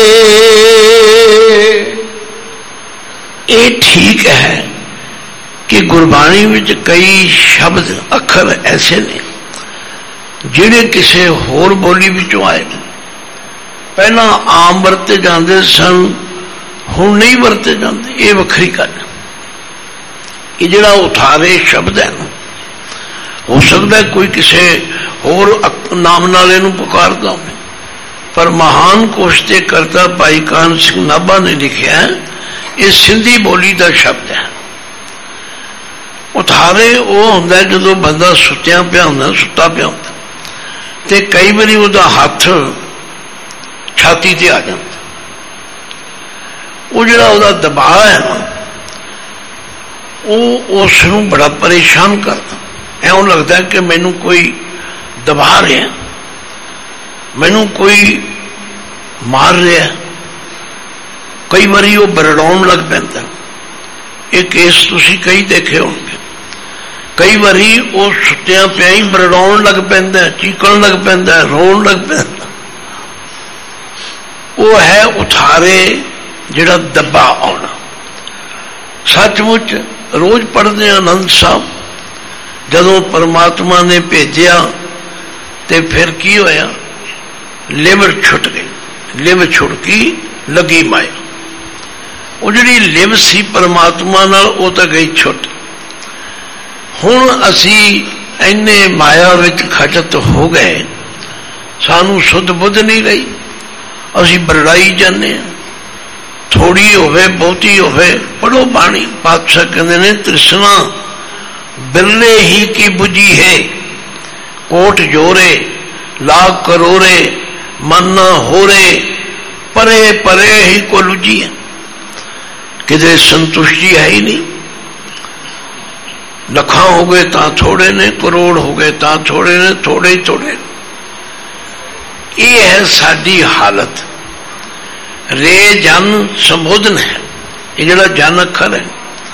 ਇਹ ਠੀਕ ਹੈ ਕਿ ਗੁਰਬਾਣੀ ਵਿੱਚ ਕਈ ਸ਼ਬਦ ਅੱਖਰ ਐਸੇ ਨੇ ਜਿਹੜੇ ਕਿਸੇ ਹੋਰ ਬੋਲੀ ਵਿੱਚੋਂ ਆਏ ਨੇ, ਪਹਿਲਾਂ ਆਮ ਵਰਤੇ ਜਾਂਦੇ ਸਨ, ਹੁਣ ਨਹੀਂ ਵਰਤੇ ਜਾਂਦੇ। ਇਹ ਵੱਖਰੀ ਗੱਲ ਹੈ। ਇਹ ਜਿਹੜਾ ਉਥਾਰੇ ਸ਼ਬਦ ਹੈ ਨਾ, ਹੋ ਸਕਦਾ ਕੋਈ ਕਿਸੇ ਹੋਰ ਨਾਮ ਨਾਲ ਇਹਨੂੰ ਪੁਕਾਰਦਾ ਹੋਵੇ, ਪਰ ਮਹਾਨ ਕੋਸ਼ ਦੇ ਕਰਤਾ ਭਾਈ ਕਾਹਨ ਸਿੰਘ ਨਾਭਾ ਨੇ ਲਿਖਿਆ ਇਹ ਸਿੰਧੀ ਬੋਲੀ ਦਾ ਸ਼ਬਦ ਹੈ। ਉਥਾਰੇ ਉਹ ਹੁੰਦਾ ਜਦੋਂ ਬੰਦਾ ਸੁੱਤਿਆ ਪਿਆ ਹੁੰਦਾ, ਸੁੱਤਾ ਪਿਆ ਹੁੰਦਾ, ਤੇ ਕਈ ਵਾਰੀ ਉਹਦਾ ਹੱਥ ਛਾਤੀ ਤੇ ਆ ਜਾਂਦਾ। ਉਹ ਜਿਹੜਾ ਉਹਦਾ ਦਬਾਅ ਹੈ ਨਾ, ਉਹ ਉਸ ਨੂੰ ਬੜਾ ਪਰੇਸ਼ਾਨ ਕਰਦਾ। ਐਉਂ ਲੱਗਦਾ ਕਿ ਮੈਨੂੰ ਕੋਈ ਦਬਾ ਰਿਹਾ, ਮੈਨੂੰ ਕੋਈ ਮਾਰ ਰਿਹਾ। ਕਈ ਵਾਰੀ ਉਹ ਬਰੜਾਉਣ ਲੱਗ ਪੈਂਦਾ। ਇਹ ਕੇਸ ਤੁਸੀਂ ਕਈ ਦੇਖੇ ਹੋਣਗੇ। ਕਈ ਵਾਰੀ ਉਹ ਸੁੱਤਿਆਂ ਪਿਆ ਹੀ ਬਰੜਾਉਣ ਲੱਗ ਪੈਂਦਾ, ਚੀਕਣ ਲੱਗ ਪੈਂਦਾ, ਰੋਣ ਲੱਗ ਪੈਂਦਾ। ਉਹ ਹੈ ਉਥਾਰੇ, ਜਿਹੜਾ ਦੱਬਾ ਆਉਣਾ। ਸੱਚਮੁੱਚ ਰੋਜ਼ ਪੜ੍ਹਦੇ ਆਨੰਦ ਸਾਹਿਬ, ਜਦੋਂ ਪਰਮਾਤਮਾ ਨੇ ਭੇਜਿਆ ਤੇ ਫਿਰ ਕੀ ਹੋਇਆ? ਲਿਵ ਛੁੱਟ ਗਈ, ਲਿਵ ਛੁਟਕੀ ਲੱਗੀ ਮਾਇਆ। ਉਹ ਜਿਹੜੀ ਲਿਵ ਸੀ ਪਰਮਾਤਮਾ ਨਾਲ, ਉਹ ਤਾਂ ਗਈ ਛੁੱਟ। ਹੁਣ ਅਸੀਂ ਇੰਨੇ ਮਾਇਆ ਵਿੱਚ ਖਚਤ ਹੋ ਗਏ, ਸਾਨੂੰ ਸੁੱਧ ਬੁੱਧ ਨਹੀਂ ਰਹੀ। ਅਸੀਂ ਬਰੜਾਈ ਜਾਂਦੇ ਹਾਂ, ਥੋੜੀ ਹੋਵੇ ਬਹੁਤੀ ਹੋਵੇ। ਪੜੋ ਬਾਣੀ, ਪਾਤਸ਼ਾਹ ਕਹਿੰਦੇ ਨੇ ਤ੍ਰਿਸ਼ਨਾ ਬਿਰਲੇ ਹੀ ਕੀ ਬੁਝੀ ਹੈ, ਕੋਟ ਜੋਰੇ ਲਾਖ ਕਰੋਰੇ ਮਨ ਨਾ ਹੋਰੇ, ਪਰੇ ਪਰੇ ਹੀ ਕੋ ਲੁਝੀ ਹੈ। ਕਿਤੇ ਸੰਤੁਸ਼ਟੀ ਹੈ ਹੀ ਨਹੀਂ। ਲੱਖਾਂ ਹੋ ਗਏ ਤਾਂ ਥੋੜੇ ਨੇ, ਕਰੋੜ ਹੋ ਗਏ ਤਾਂ ਥੋੜੇ ਨੇ, ਥੋੜੇ ਹੀ ਥੋੜੇ। ਇਹ ਹੈ ਸਾਡੀ ਹਾਲਤ। ਰੇ ਜਨ ਸੰਬੋਧਨ ਹੈ। ਇਹ ਜਿਹੜਾ ਜਨ ਅੱਖਰ ਹੈ,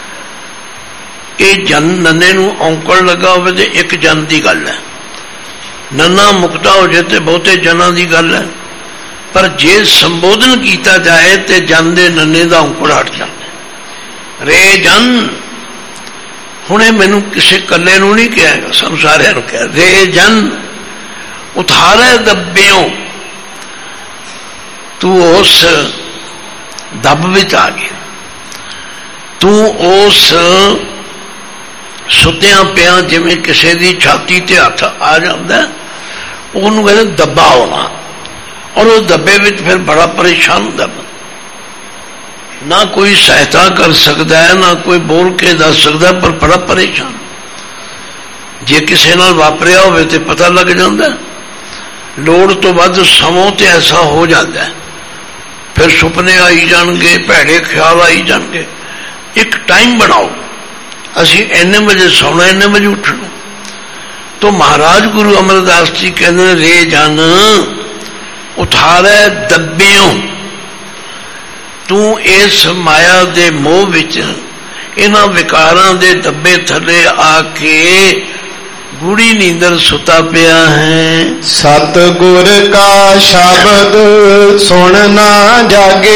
ਇਹ ਜਨ ਨੰਨੇ ਨੂੰ ਔਂਕੜ ਲੱਗਾ ਹੋਵੇ ਤੇ ਇੱਕ ਜਨ ਦੀ ਗੱਲ ਹੈ। ਨੰਨਾ ਮੁਕਤਾ ਹੋ ਜਾਏ ਤੇ ਬਹੁਤੇ ਜਨਾਂ ਦੀ ਗੱਲ ਹੈ। ਪਰ ਜੇ ਸੰਬੋਧਨ ਕੀਤਾ ਜਾਏ ਤੇ ਜਨ ਦੇ ਨੰਨੇ ਦਾ ਔਂਕੜ ਹਟ ਜਾਂਦਾ। ਰੇ ਜਨ, ਹੁਣੇ ਮੈਨੂੰ ਕਿਸੇ ਇਕੱਲੇ ਨੂੰ ਨਹੀਂ ਕਿਹਾ, ਸਾਨੂੰ ਸਾਰਿਆਂ ਨੂੰ ਕਿਹਾ। ਰੇ ਜਨ ਉਥਾਰੇ ਦੱਬਿਓ, ਤੂੰ ਉਸ ਦੱਬ ਵਿੱਚ ਆ ਗਿਆ। ਤੂੰ ਉਸ ਸੁੱਤਿਆਂ ਪਿਆ, ਜਿਵੇਂ ਕਿਸੇ ਦੀ ਛਾਤੀ ਤੇ ਹੱਥ ਆ ਜਾਂਦਾ, ਉਹਨੂੰ ਕਹਿੰਦੇ ਦੱਬਾ ਹੋਣਾ। ਔਰ ਉਹ ਦੱਬੇ ਵਿੱਚ ਫਿਰ ਬੜਾ ਪਰੇਸ਼ਾਨ ਹੁੰਦਾ। ਨਾ ਕੋਈ ਸਹਾਇਤਾ ਕਰ ਸਕਦਾ ਹੈ, ਨਾ ਕੋਈ ਬੋਲ ਕੇ ਦੱਸ ਸਕਦਾ, ਪਰ ਬੜਾ ਪਰੇਸ਼ਾਨ। ਜੇ ਕਿਸੇ ਨਾਲ ਵਾਪਰਿਆ ਹੋਵੇ ਤੇ ਪਤਾ ਲੱਗ ਜਾਂਦਾ। ਲੋੜ ਤੋਂ ਵੱਧ ਸਮੋਂ ਤੇ ਐਸਾ ਹੋ ਜਾਂਦਾ, ਫਿਰ ਸੁਪਨੇ ਆਈ ਜਾਣਗੇ, ਭੈੜੇ ਖਿਆਲ ਆਈ ਜਾਣਗੇ। ਇੱਕ ਟਾਈਮ ਬਣਾਓ, ਅਸੀਂ ਇੰਨੇ ਵਜੇ ਸੌਣਾ, ਇੰਨੇ ਵਜੇ ਉੱਠਣਾ। तो महाराज गुरु अमरदास जी कहते रे जन उठारे दब्बियों, तू इस माया दे मोह विच इन्हां विकारां दे दब्बे थले आके गूढ़ी नींदर सुता पिया है। सतगुर का शब्द सुनना जागे।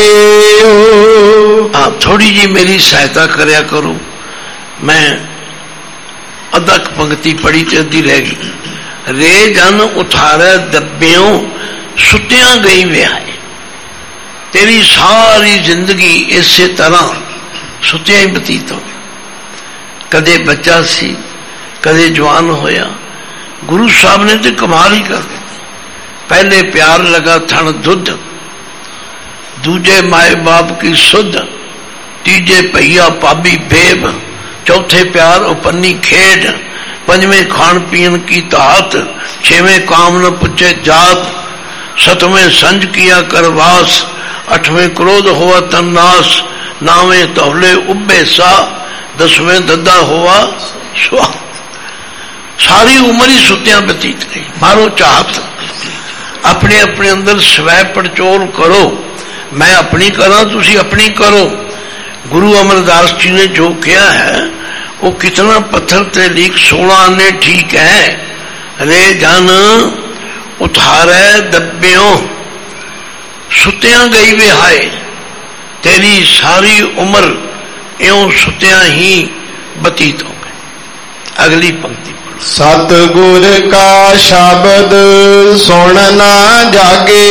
आप थोड़ी जी मेरी सहायता करया करो। मैं अद्धा पंक्ति पढ़ी ते अद्धी रह गई। रे जन उठारे दब्बियों सुतिया गई व्याए। तेरी सारी जिंदगी इसे तरह सुतिया ही बतीत हो। कदे बच्चा सी, कदे जवान होया। गुरु साहब ने तो कमाल ही कर दी। पहले प्यार लगा थन दुध, दूजे माए बाप की सुध, तीजे पहिया पाबी बेब, चौथे प्यार उपन्नी खेड, पंजवें खान पीन की तात, छेवें काम न पुछे जात, सतवें संज किया करवास, अठवें क्रोध हुआ तन्नास, नावें तौले उब्बे सा, दसवें दद्दा हुआ स्वा। सारी उम्र ही सुतियां बतीत गई। मारो चाहत, अपने अपने अंदर स्वै पड़चोल करो। मैं अपनी करा, तुसी अपनी करो। गुरु अमरदास जी ने जो किया है वो कितना पत्थर ते लीक सोलह आने ठीक है रे जन उठारे दब्बियों सुत्या गई वे हाय तेरी सारी उम्र एवं सुत्या ही बतीत हो गए। अगली पंक्ति सतगुर का शब्द सुन ना जागे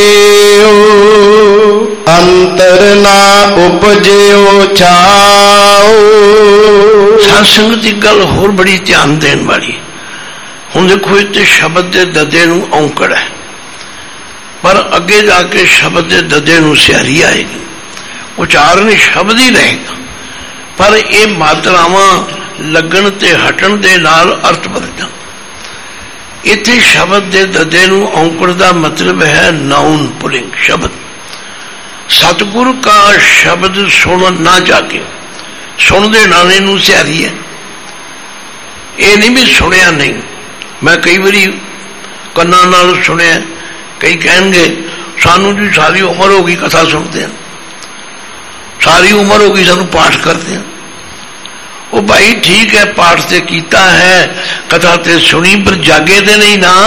अंतर ना उपजियो चाओ। सत्संग की गल होर बड़ी ध्यान देने वाली। हुण देखो इत्ते शब्द के ददे नूं औंकड़ है पर अगे जाके शब्द के ददे नूं सियारी आएगी। उचारण शब्द ही रहेगा पर ये मात्रावां लगन ते हटन दे नाल अर्थ बदलदा। इत्थे शब्द के ददे नूं औंकड़ दा मतलब है नाउन पुलिंग शब्द। सतगुरु का शब्द सुन ना जाके सुन दे नाले नूं सियारी है। ये नहीं भी सुनिया नहीं। मैं कई बारी कन्ना नाल सुनिया कई कहेंगे सानू जी सारी उम्र हो गई कथा सुनते हैं सारी उम्र हो गई सानू पाठ करते हैं। वो भाई ठीक है पाठ से कीता है कथा ते सुनी पर जागे ते नहीं ना।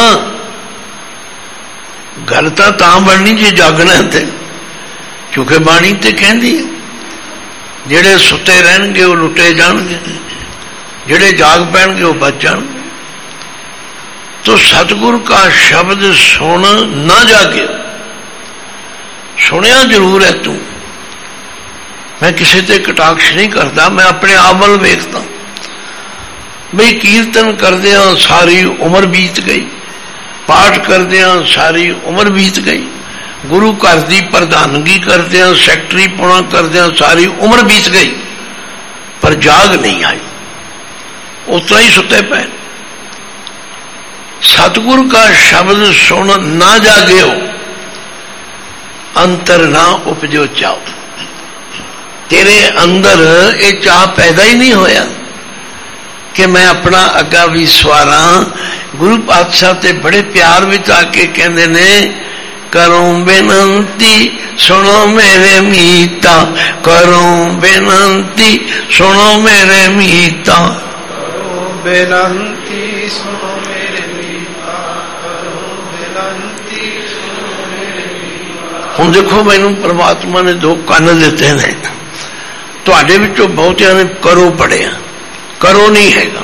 गल तां तां बननी जे जागना ते क्योंकि बाणी ते कहंदी जेड़े सुते रहणगे वो लुटे जाणगे जेड़े जाग पैणगे वो बच जाणगे। तो सतगुरु का शब्द सुन ना जागे सुनिया जरूर है तू। मैं किसी ते कटाक्ष नहीं करता मैं अपने आप वल वेखदा बई कीर्तन करदियां सारी उम्र बीत गई पाठ करदियां सारी उम्र बीत गई गुरु घर की प्रधानगी करदियां सैकटरी पुणा करदियां सारी उम्र बीत गई पर जाग नहीं आई उतना ही सुते पे। सतगुरु का शब्द सुन ना जागे हो अंतर ना उपजो चाओ। तेरे अंदर ये चाह पैदा ही नहीं होया कि मैं अपना अगा भी सवारा। गुरु पातशाह ते बड़े प्यार विच आके कहंदे ने करूं बेनंती सुनो मेरे मीता करूं बेनंती सुनो मेरे मीता करूं बेनंती सुनो मेरे मीता करूं बेनंती सुनो मेरे मीता। हुण देखो मैनूं परमात्मा ने दो कन्न दिते ने तुहाडे विचों बहुतियां ने करो पढ़िया करो नहीं हैगा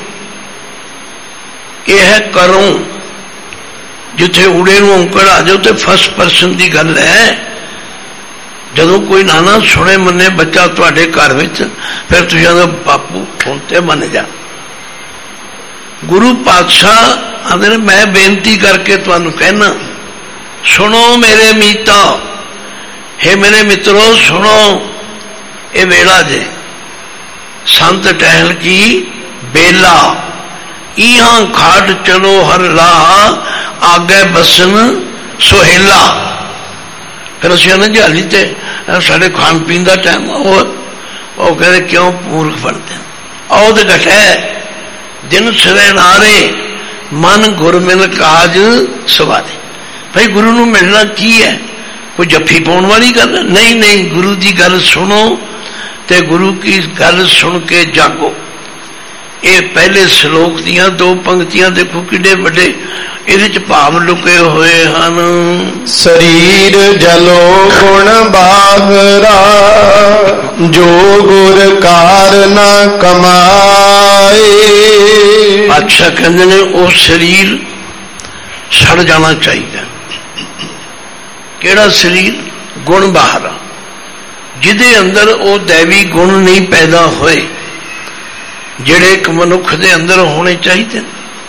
यह है करूं। जिथे उड़े नूं औंकड़ आ जाओ तो फर्स्ट परसन की गल है। जदों कोई नाना सुने मने बच्चा तुहाडे घर विच फिर तुसीं आखदे बापू हुण ते मन जा। गुरु पातशाह आंदे ने मैं बेनती करके तुहानूं कहना सुनो मेरे मीता हे मेरे मित्रों सुनो ये वेला जे संत टहल की बेला इहां खाट चलो हर लाह आगे बसन सुहेला। फिर असं आने जी हाली तो साढ़े खान पीन का टाइम वो कहते क्यों मूर्ख बनते आओ तो घट है दिन सिरे नारे मन गुर मिल काज सवारे। भाई गुरु नूं मिलना की है कोई जफ्फी पाउण वाली गल नहीं नहीं। गुरु की गल सुनो ते गुरु की गल सुन के जागो। ये पहले श्लोक दियां दो पंक्तियां देखो किड्डे वड्डे इहदे च भाव लुके हुए हन। शरीर जलो गुण बागरा जो गुर कार न कमाए। अच्छा कहते ने वो शरीर सड़ जाना चाहिए। केड़ा शरीर गुण बाहर जिदे अंदर वो दैवी गुण नहीं पैदा होए जेड़े एक मनुख दे अंदर होने चाहिए।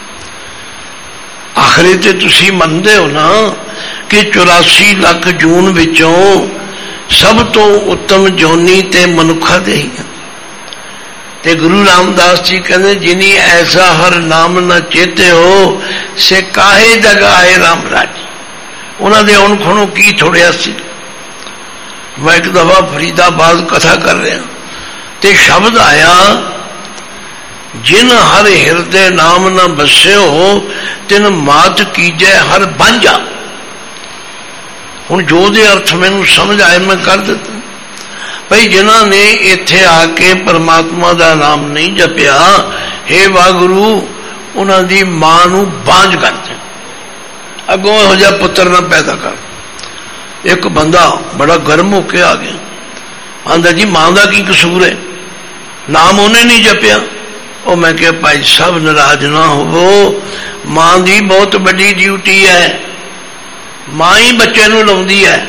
आखिरी ते तुसी मनदे हो ना कि चौरासी लाख जून विचों सब तो उत्तम जोनी ते मनुखा दे ही ते गुरु रामदास जी कहते जिनी ऐसा हर नाम न चेते हो से काहे जग आए राम राज। उन्होंने आउण खणों की छोड़िया सी। मैं एक दफा फरीदाबाद कथा कर रहा ते शब्द आया जिन हर हिरदे नाम न बसे हो तिन मात कीजे हर बांझा। हुण जो दे अर्थ मैनू समझ आए मैं कर दिता ਭਈ ਜਿਨ੍ਹਾਂ ਨੇ ਇੱਥੇ ਆ ਕੇ ਪਰਮਾਤਮਾ ਦਾ ਨਾਮ ਨਹੀਂ ਜਪਿਆ, ਹੇ ਵਾਹਿਗੁਰੂ ਉਹਨਾਂ ਦੀ ਮਾਂ ਨੂੰ ਬਾਂਝ ਕਰ ਦੇ, ਅੱਗੋਂ ਇਹੋ ਜਿਹਾ ਪੁੱਤਰ ਨਾ ਪੈਦਾ ਕਰ। ਇੱਕ ਬੰਦਾ ਬੜਾ ਗਰਮ ਹੋ ਕੇ ਆ ਗਿਆ, ਆਂਦਾ ਜੀ ਮਾਂ ਦਾ ਕੀ ਕਸੂਰ ਹੈ, ਨਾਮ ਉਹਨੇ ਨਹੀਂ ਜਪਿਆ। ਉਹ ਮੈਂ ਕਿਹਾ ਭਾਈ ਸਾਹਿਬ ਨਾਰਾਜ਼ ਨਾ ਹੋਵੋ, ਮਾਂ ਦੀ ਬਹੁਤ ਵੱਡੀ ਡਿਊਟੀ ਹੈ, ਮਾਂ ਹੀ ਬੱਚੇ ਨੂੰ ਲਾਉਂਦੀ ਹੈ।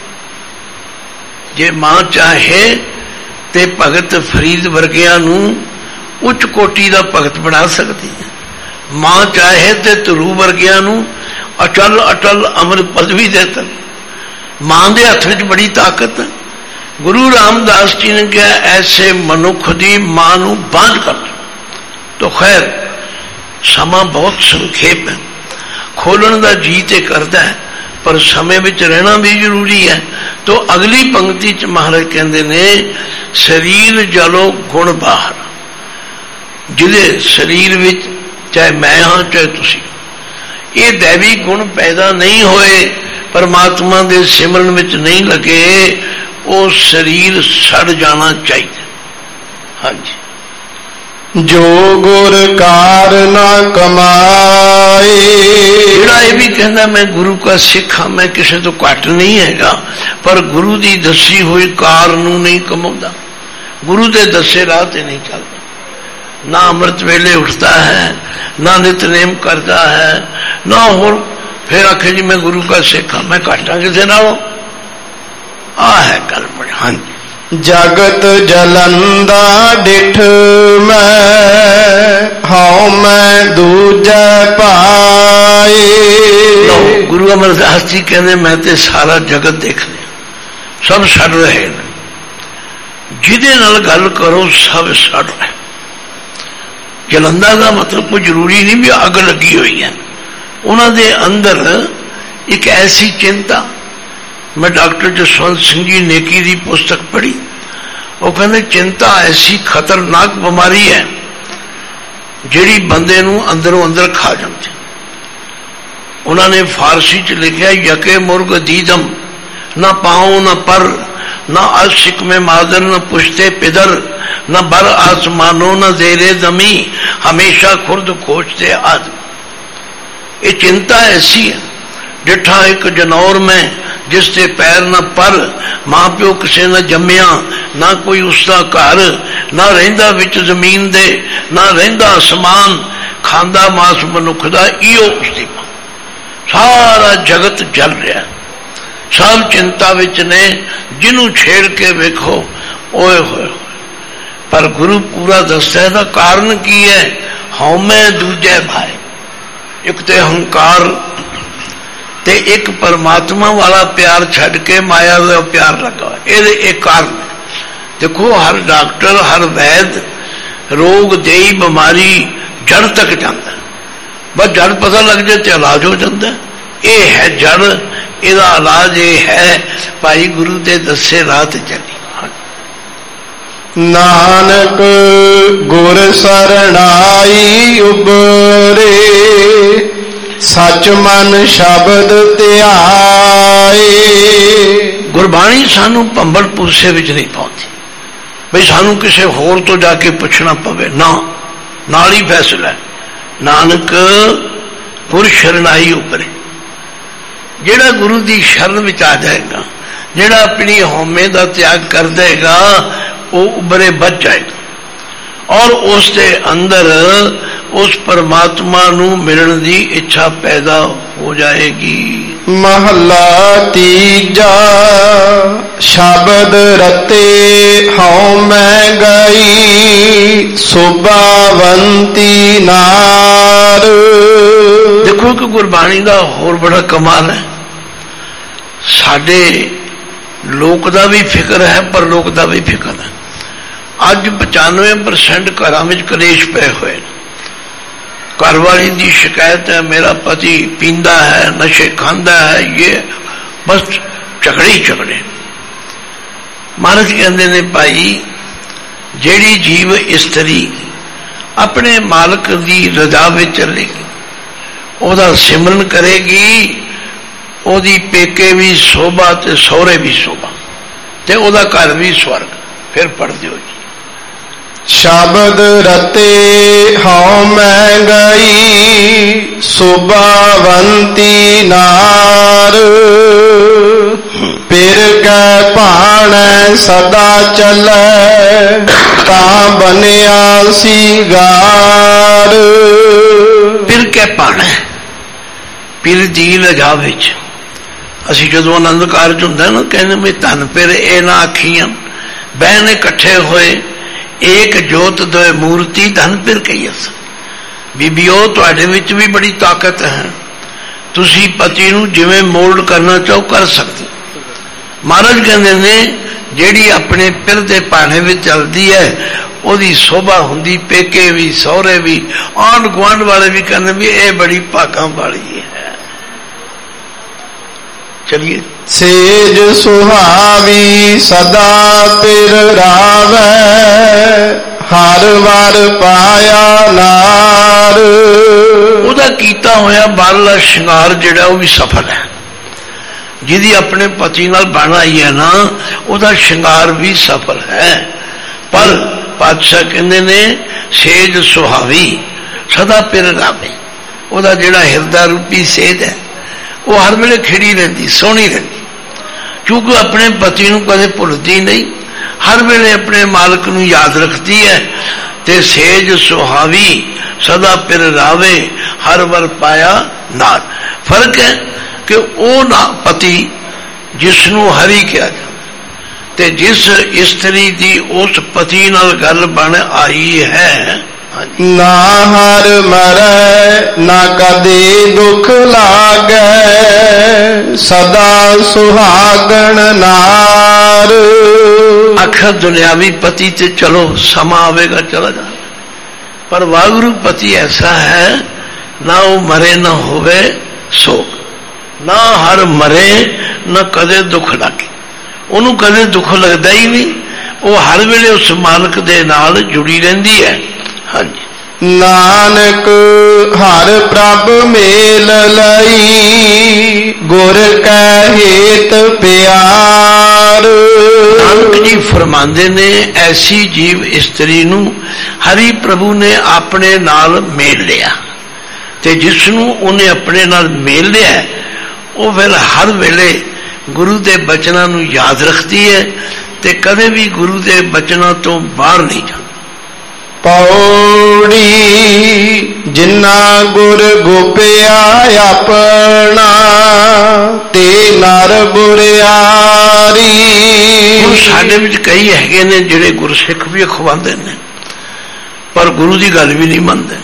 ਜੇ ਮਾਂ ਚਾਹੇ ਤੇ ਭਗਤ ਫਰੀਦ ਵਰਗਿਆਂ ਨੂੰ ਉੱਚ ਕੋਟੀ ਦਾ ਭਗਤ ਬਣਾ ਸਕਦੀ ਹੈ, ਮਾਂ ਚਾਹੇ ਤੇ ਧਰੂ ਵਰਗਿਆਂ ਨੂੰ ਅਟਲ ਅਟਲ ਅਮਰ ਪਦਵੀ ਦੇ ਤ ਮਾਂ ਦੇ ਹੱਥ ਵਿੱਚ ਬੜੀ ਤਾਕਤ ਹੈ। ਗੁਰੂ ਰਾਮਦਾਸ ਜੀ ਨੇ ਕਿਹਾ ਐਸੇ ਮਨੁੱਖ ਦੀ ਮਾਂ ਨੂੰ ਬਾਂਝ ਕਰ। ਤੋ ਖੈਰ ਸਮਾਂ ਬਹੁਤ ਸੰਖੇਪ ਹੈ, ਖੋਲਣ ਦਾ ਜੀ ਤੇ ਕਰਦਾ ਹੈ, ਪਰ ਸਮੇਂ ਵਿੱਚ ਰਹਿਣਾ ਵੀ ਜ਼ਰੂਰੀ ਹੈ। ਤੋ ਅਗਲੀ ਪੰਕਤੀ ਚ ਮਹਾਰਾਜ ਕਹਿੰਦੇ ਨੇ ਸਰੀਰ ਜਲੋ ਗੁਣ ਬਾਹਰ, ਜਿਹਦੇ ਸਰੀਰ ਵਿੱਚ ਚਾਹੇ ਮੈਂ ਹਾਂ ਚਾਹੇ ਤੁਸੀਂ, ਇਹ ਦੈਵੀ ਗੁਣ ਪੈਦਾ ਨਹੀਂ ਹੋਏ, ਪਰਮਾਤਮਾ ਦੇ ਸਿਮਰਨ ਵਿੱਚ ਨਹੀਂ ਲੱਗੇ, ਉਹ ਸਰੀਰ ਸੜ ਜਾਣਾ ਚਾਹੀਦਾ। ਹਾਂਜੀ, ਜੋ ਗੁਰ ਕਾਰ ਨਾ ਕਮਾਏ, ਜਿਹੜਾ ਇਹ ਵੀ ਕਹਿੰਦਾ ਮੈਂ ਗੁਰੂ ਕਾ ਸਿੱਖ ਹਾਂ, ਮੈਂ ਕਿਸੇ ਤੋਂ ਘੱਟ ਨਹੀਂ ਹੈਗਾ, ਪਰ ਗੁਰੂ ਦੀ ਦੱਸੀ ਹੋਈ ਕਾਰ ਨੂੰ ਨਹੀਂ ਕਮਾਉਂਦਾ, ਗੁਰੂ ਦੇ ਦੱਸੇ ਰਾਹ ਤੇ ਨਹੀਂ ਚੱਲਦਾ, ਨਾ ਅੰਮ੍ਰਿਤ ਵੇਲੇ ਉੱਠਦਾ ਹੈ, ਨਾ ਨਿਤਨੇਮ ਕਰਦਾ ਹੈ, ਨਾ ਹੋਰ, ਫਿਰ ਆਖੇ ਜੀ ਮੈਂ ਗੁਰੂ ਕਾ ਸਿੱਖ ਹਾਂ, ਮੈਂ ਘੱਟਾਂ ਕਿਸੇ ਨਾਲੋਂ। ਆਹ ਹੈ ਗੱਲ ਬੜੀ। ਹਾਂਜੀ, ਜਗਤ ਜਲੰਦਾ ਡਿਠ ਮੈਂ, ਹਉ ਮੈਂ ਦੂਜੈ ਪਾਏ। ਗੁਰੂ ਅਮਰਦਾਸ ਜੀ ਕਹਿੰਦੇ ਮੈਂ ਤੇ ਸਾਰਾ ਜਗਤ ਦੇਖ ਲਿਆ, ਸਭ ਸੜ ਰਹੇ ਨੇ, ਜਿਹਦੇ ਨਾਲ ਗੱਲ ਕਰੋ ਸਭ ਸੜ ਰਹੇ। ਜਲੰਦਾ ਦਾ ਮਤਲਬ ਕੋਈ ਜ਼ਰੂਰੀ ਨਹੀਂ ਵੀ ਅੱਗ ਲੱਗੀ ਹੋਈ ਹੈ, ਉਹਨਾਂ ਦੇ ਅੰਦਰ ਇੱਕ ਐਸੀ ਚਿੰਤਾ। ਮੈਂ ਡਾਕਟਰ ਜਸਵੰਤ ਸਿੰਘ ਜੀ ਨੇਕੀ ਦੀ ਪੁਸਤਕ ਪੜ੍ਹੀ, ਉਹ ਕਹਿੰਦੇ ਚਿੰਤਾ ਐਸੀ ਖਤਰਨਾਕ ਬਿਮਾਰੀ ਹੈ ਜਿਹੜੀ ਬੰਦੇ ਨੂੰ ਅੰਦਰੋਂ ਅੰਦਰ ਖਾ ਜਾਂਦੀ। ਉਹਨਾਂ ਨੇ ਫਾਰਸੀ ਚ ਲਿਖਿਆ ਯਕੇ ਮੁਰਗ ਦੀਦਮ, ਨਾ ਪਾਉ ਨਾ ਪਰ, ਨਾ ਆशिक में मादर, न पुश्ते पिदर, न बर आसमानो न जेरे जमी, हमेशा खुर्द खोजते आदमी। ये चिंता ऐसी है, डिठा एक जनौर में जिसते पैर न पर, मां प्यो किसे न जम्मिया, ना कोई उसका घर, ना रहिंदा विच जमीन दे, ना रहिंदा आसमान, खांदा मास मनुख दा इहो उसदी मां। सारा जगत जल रहा है, सब चिंता विच ने, जिन्हों छेड़ के वेखो ओए होए। पर गुरु पूरा दसदा है कारण की है, हौमे दूजे भाई, एक ते अहंकार ते एक परमात्मा वाला प्यार छड़ के माया का प्यार लगा, ये एक कारण। देखो हर डॉक्टर हर वैद रोग देई बीमारी जड़ तक जाता है, बस जड़ पता लग जाए तो इलाज हो जाता है। ये है जड़, ਇਹਦਾ ਇਲਾਜ ਇਹ ਹੈ ਭਾਈ ਗੁਰੂ ਦੇ ਦੱਸੇ ਰਾਹ ਤੇ ਚੱਲੀ। ਨਾਨਕ ਗੁਰ ਸਰਣਾਈ ਉਬਰੇ, ਸੱਚ ਮਨ ਸ਼ਬਦ ਧਿਆਏ। ਗੁਰਬਾਣੀ ਸਾਨੂੰ ਭੰਬਲ ਪੁਰਸੇ ਵਿੱਚ ਨਹੀਂ ਪਾਉਂਦੀ ਬਈ ਸਾਨੂੰ ਕਿਸੇ ਹੋਰ ਤੋਂ ਜਾ ਕੇ ਪੁੱਛਣਾ ਪਵੇ, ਨਾ, ਨਾਲ ਹੀ ਫੈਸਲਾ। ਨਾਨਕ ਗੁਰ ਸ਼ਰਣਾਈ ਉਬਰੇ, ਜਿਹੜਾ ਗੁਰੂ ਦੀ ਸ਼ਰਨ ਵਿੱਚ ਆ ਜਾਏਗਾ, ਜਿਹੜਾ ਆਪਣੀ ਹਉਮੈ ਦਾ ਤਿਆਗ ਕਰ ਦੇਗਾ, ਉਹ ਉਬਰੇ ਬਚ ਜਾਏਗਾ ਔਰ ਉਸ ਦੇ ਅੰਦਰ ਉਸ ਪਰਮਾਤਮਾ ਨੂੰ ਮਿਲਣ ਦੀ ਇੱਛਾ ਪੈਦਾ ਹੋ ਜਾਏਗੀ। ਮਹੱਲਾ ਤੀਜਾ, ਸ਼ਬਦ ਰਤੇ ਹਉਮੈ ਗਈ, ਸੁਭਾਵੰਤੀ ਨਾਰ। ਦੇਖੋ ਕਿ ਗੁਰਬਾਣੀ ਦਾ ਹੋਰ ਬੜਾ ਕਮਾਲ ਹੈ, ਸਾਡੇ ਲੋਕ ਦਾ ਵੀ ਫਿਕਰ ਹੈ ਪਰ ਲੋਕ ਦਾ ਵੀ ਫਿਕਰ ਹੈ। ਅੱਜ ਪਚਾਨਵੇਂ ਪਰਸੈਂਟ ਘਰਾਂ ਵਿੱਚ ਕਲੇਸ਼ ਪਏ ਹੋਏ, ਘਰ ਵਾਲੀ ਦੀ ਸ਼ਿਕਾਇਤ ਹੈ ਮੇਰਾ ਪਤੀ ਪੀਂਦਾ ਹੈ, ਨਸ਼ੇ ਖਾਂਦਾ ਹੈ, ਇਹ ਬਸ ਝਗੜੇ ਹੀ ਝਗੜੇ। ਮਹਾਰਾਜ ਕਹਿੰਦੇ ਨੇ ਭਾਈ ਜਿਹੜੀ ਜੀਵ ਇਸਤਰੀ ਆਪਣੇ ਮਾਲਕ ਦੀ ਰਜ਼ਾ ਵਿੱਚ ਚੱਲੇਗੀ, ਉਹਦਾ ਸਿਮਰਨ ਕਰੇਗੀ, ਉਹਦੀ ਪੇਕੇ ਵੀ ਸੋਭਾ ਤੇ ਸਹੁਰੇ ਵੀ ਸੋਭਾ, ਤੇ ਉਹਦਾ ਘਰ ਵੀ ਸਵਰਗ। फिर पढ़ दियो जी। शब्द रते हौ मैं गई सुबावंती नार पिर कै भाण सदा चलै ता बनिया सीगार। पिर कै भाण पिर जी लजा विच असी जदों आनंद कारज हुंदा ना कहने में धन पिर ए ना आखियां बहन इकट्ठे होए एक जोत दो मूर्ति धन पिर कही अस बीबीओ तुहाडे विच भी बड़ी ताकत है तुसी पति नूं जिवें मोल्ड करना चाहो कर सकते। महाराज कहते ने जिहड़ी अपने पिर दे भाणे विच चलदी है ओदी शोभा हुंदी पेके भी सहुरे भी आंढ गुआंढ वाले भी कहते भी ये बड़ी भागां वाली है। चलिए सेज सुहावी सदा पिर रावै हर वार पाया नार। ओदा कीता होया बारला श्रृंगार जिहड़ा वो भी सफल है जिहदी अपने पति नाल बन आई है ना ओदा श्रृंगार भी सफल है। पर पातशाह कहंदे ने सेज सुहावी सदा पिर रावै ओदा जिहड़ा हिरदा रूपी सेज है वो हर वेले खिड़ी रहिंदी सोहनी रहिंदी क्योंकि अपने पति नूं कदे भुलदी नहीं हर वेले अपने मालक नूं याद रखती है। ते सेज सुहावी सदा पिर रावे हर वर पाया नार। फर्क है कि वो ना पति जिसनूं हरि कहा जाता ते जिस स्त्री दी उस पति नाल गल बन आई है ना हर मरै ना कदे दुख लागे सदा सुहागण नार। आखिर दुनियावी पति ते चलो समा आवेगा चला जा पर वागुरु पति ऐसा है ना वो मरे ना होवे शोक ना हर मरे ना कदे दुख लागे उन्होंने कदे दुख लगता ही नहीं वो हर वेले उस मालक दे नाल जुड़ी रहती है। हाँ जी नानक हर प्रभ मेल लई गुर कै हेत प्यार। नानक जी फरमांदे ने ऐसी जीव स्त्री नूं हरि प्रभु ने अपने नाल मेल लिया ते जिसनूं उन्हें अपने नाल मेल लिया वो फिर हर वेले गुरु दे बचनां नूं याद रखती है ते कदे भी गुरु दे बचनां तो बाहर नहीं जाती। पौड़ी जिन्ना गुर गोपिया अपना ते नर बुरियारी। साडे विच कई हैगे ने जिहड़े गुरसिख भी अखवांदे ने पर गुरु की गल भी नहीं मनते।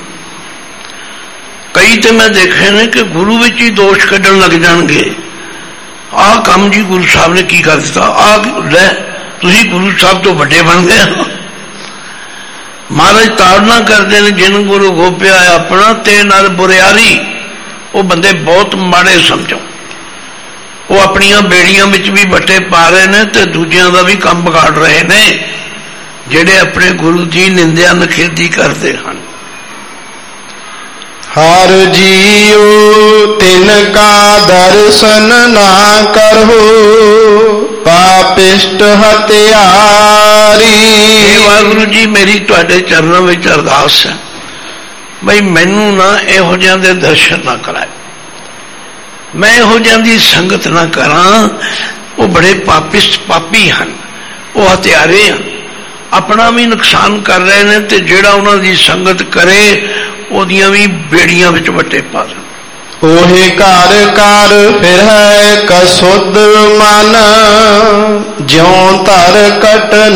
कई तो मैं देखे ने कि गुरु विच ही दोष कड्ढण लग जाणगे आह काम जी गुरु साहब ने की कर दिता आ लै तुसीं गुरु साहब तो वड्डे बन गए। महाराज ताड़ना करते हैं जिन गुरु गोपिया अपना ते नर बुरियारी वो बंदे बहुत माड़े समझो वो अपनिया बेड़ियां विच भी बट्टे पा रहे ने ते दूजियां दा भी काम बिगाड़ रहे ने जिहड़े अपने गुरु की निंदिया नखेदी करते हैं। हर जीओ तिनका दर्शन ना करो पापिष्ट हत्यारी। वाहिगुरु जी मेरी तुहाडे चरणों में अरदास है बई मैनू ना इहो जिहां दे दर्शन ना कराए मैं इहो जिहां दी संगत ना करा। वो बड़े पापिष्ट पापी हैं वो हत्यारे हैं अपना भी नुकसान कर रहे हैं ते जिहड़ा उन्हां दी संगत करे ओदियां भी बेड़ियां विच वट्टे पा देण। ओहे कार कार फिर है कसुद मन ज्यों तर कटनारी।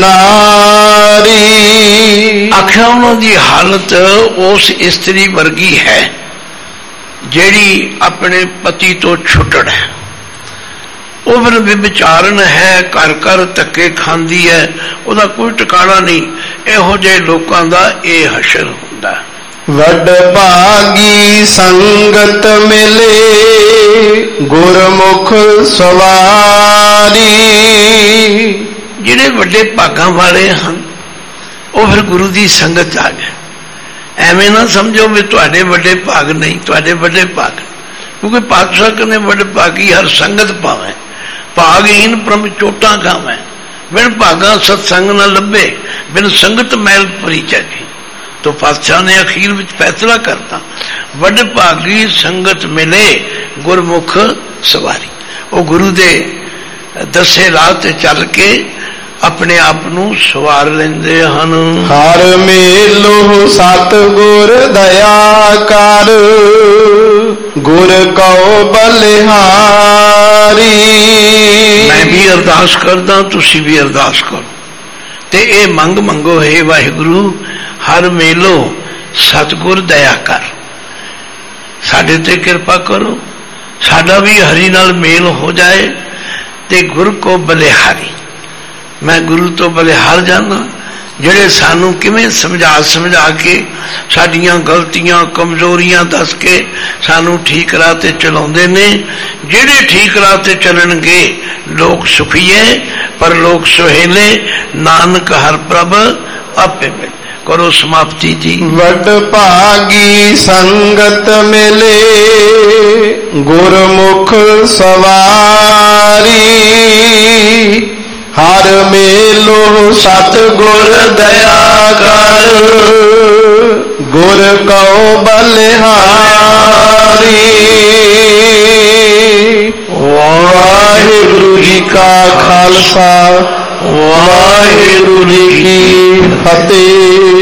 आखिर उन्होंने हालत उस स्त्री वर्गी है जेड़ी अपने पति तो छुटड़ है वो फिर विचारण है कर कर धक्के खांदी है उसका कोई ठिकाना नहीं। इहो जिहे लोकां दा ये हशर हुंदा है। वड भागी संगत मिले गुरमुख सवारी। जिहड़े वड्डे भागां वाले हैं वो फिर गुरु की संगत आ गए। एवें ना समझो भी तुहाडे वड्डे भाग नहीं तुहाडे वड्डे भाग क्योंकि पातशाह कहने वड्डे भागी हर संगत पावे भागहीन प्रम चोटा खावे बिन भागा सत्संग न लभे, बिन संगत मैल परिचय जी। तो पातशाह ने अखीर में फैसला करता, वड भागी संगत मिले गुरमुख सवारी। वो गुरु दे दसे राह ते चल के अपने आप नू सवार लेंदे हन। हर मेलो सतगुर दया कर, गुर कहो बलिहारी। मैं भी अरदास करदा, तुसी भी अरदास करो ते ए मंग मंगो, हे वाहिगुरु हर मेलो सतगुर दया कर, साडे ते कृपा करो, साडा भी हरि नाल मेल हो जाए ते गुर को बलिहारी। मैं गुरु तो बलिहार जाना, ਜਿਹੜੇ ਸਾਨੂੰ ਕਿਵੇਂ ਸਮਝਾ ਸਮਝਾ ਕੇ ਸਾਡੀਆਂ ਗਲਤੀਆਂ ਕਮਜ਼ੋਰੀਆਂ ਦੱਸ ਕੇ ਸਾਨੂੰ ਠੀਕ ਰਾਹ ਤੇ ਚਲਾਉਂਦੇ ਨੇ। ਜਿਹੜੇ ਠੀਕ ਰਾਹ ਤੇ ਚੱਲਣਗੇ ਲੋਕ ਸੁਖੀਏ, ਪਰ ਲੋਕ ਸੁਹੇਲੇ, ਨਾਨਕ ਹਰ ਪ੍ਰਭ ਆਪੇ ਮਿਲ। करो समाप्ति जी। वड भागी संगत मिले गुरमुख सवारी, हर मेलो सतगुर दया कर, गुर कहो बलिहारी। वाहिगुरु जी का खालसा, वाहिगुरु जी की फतेह।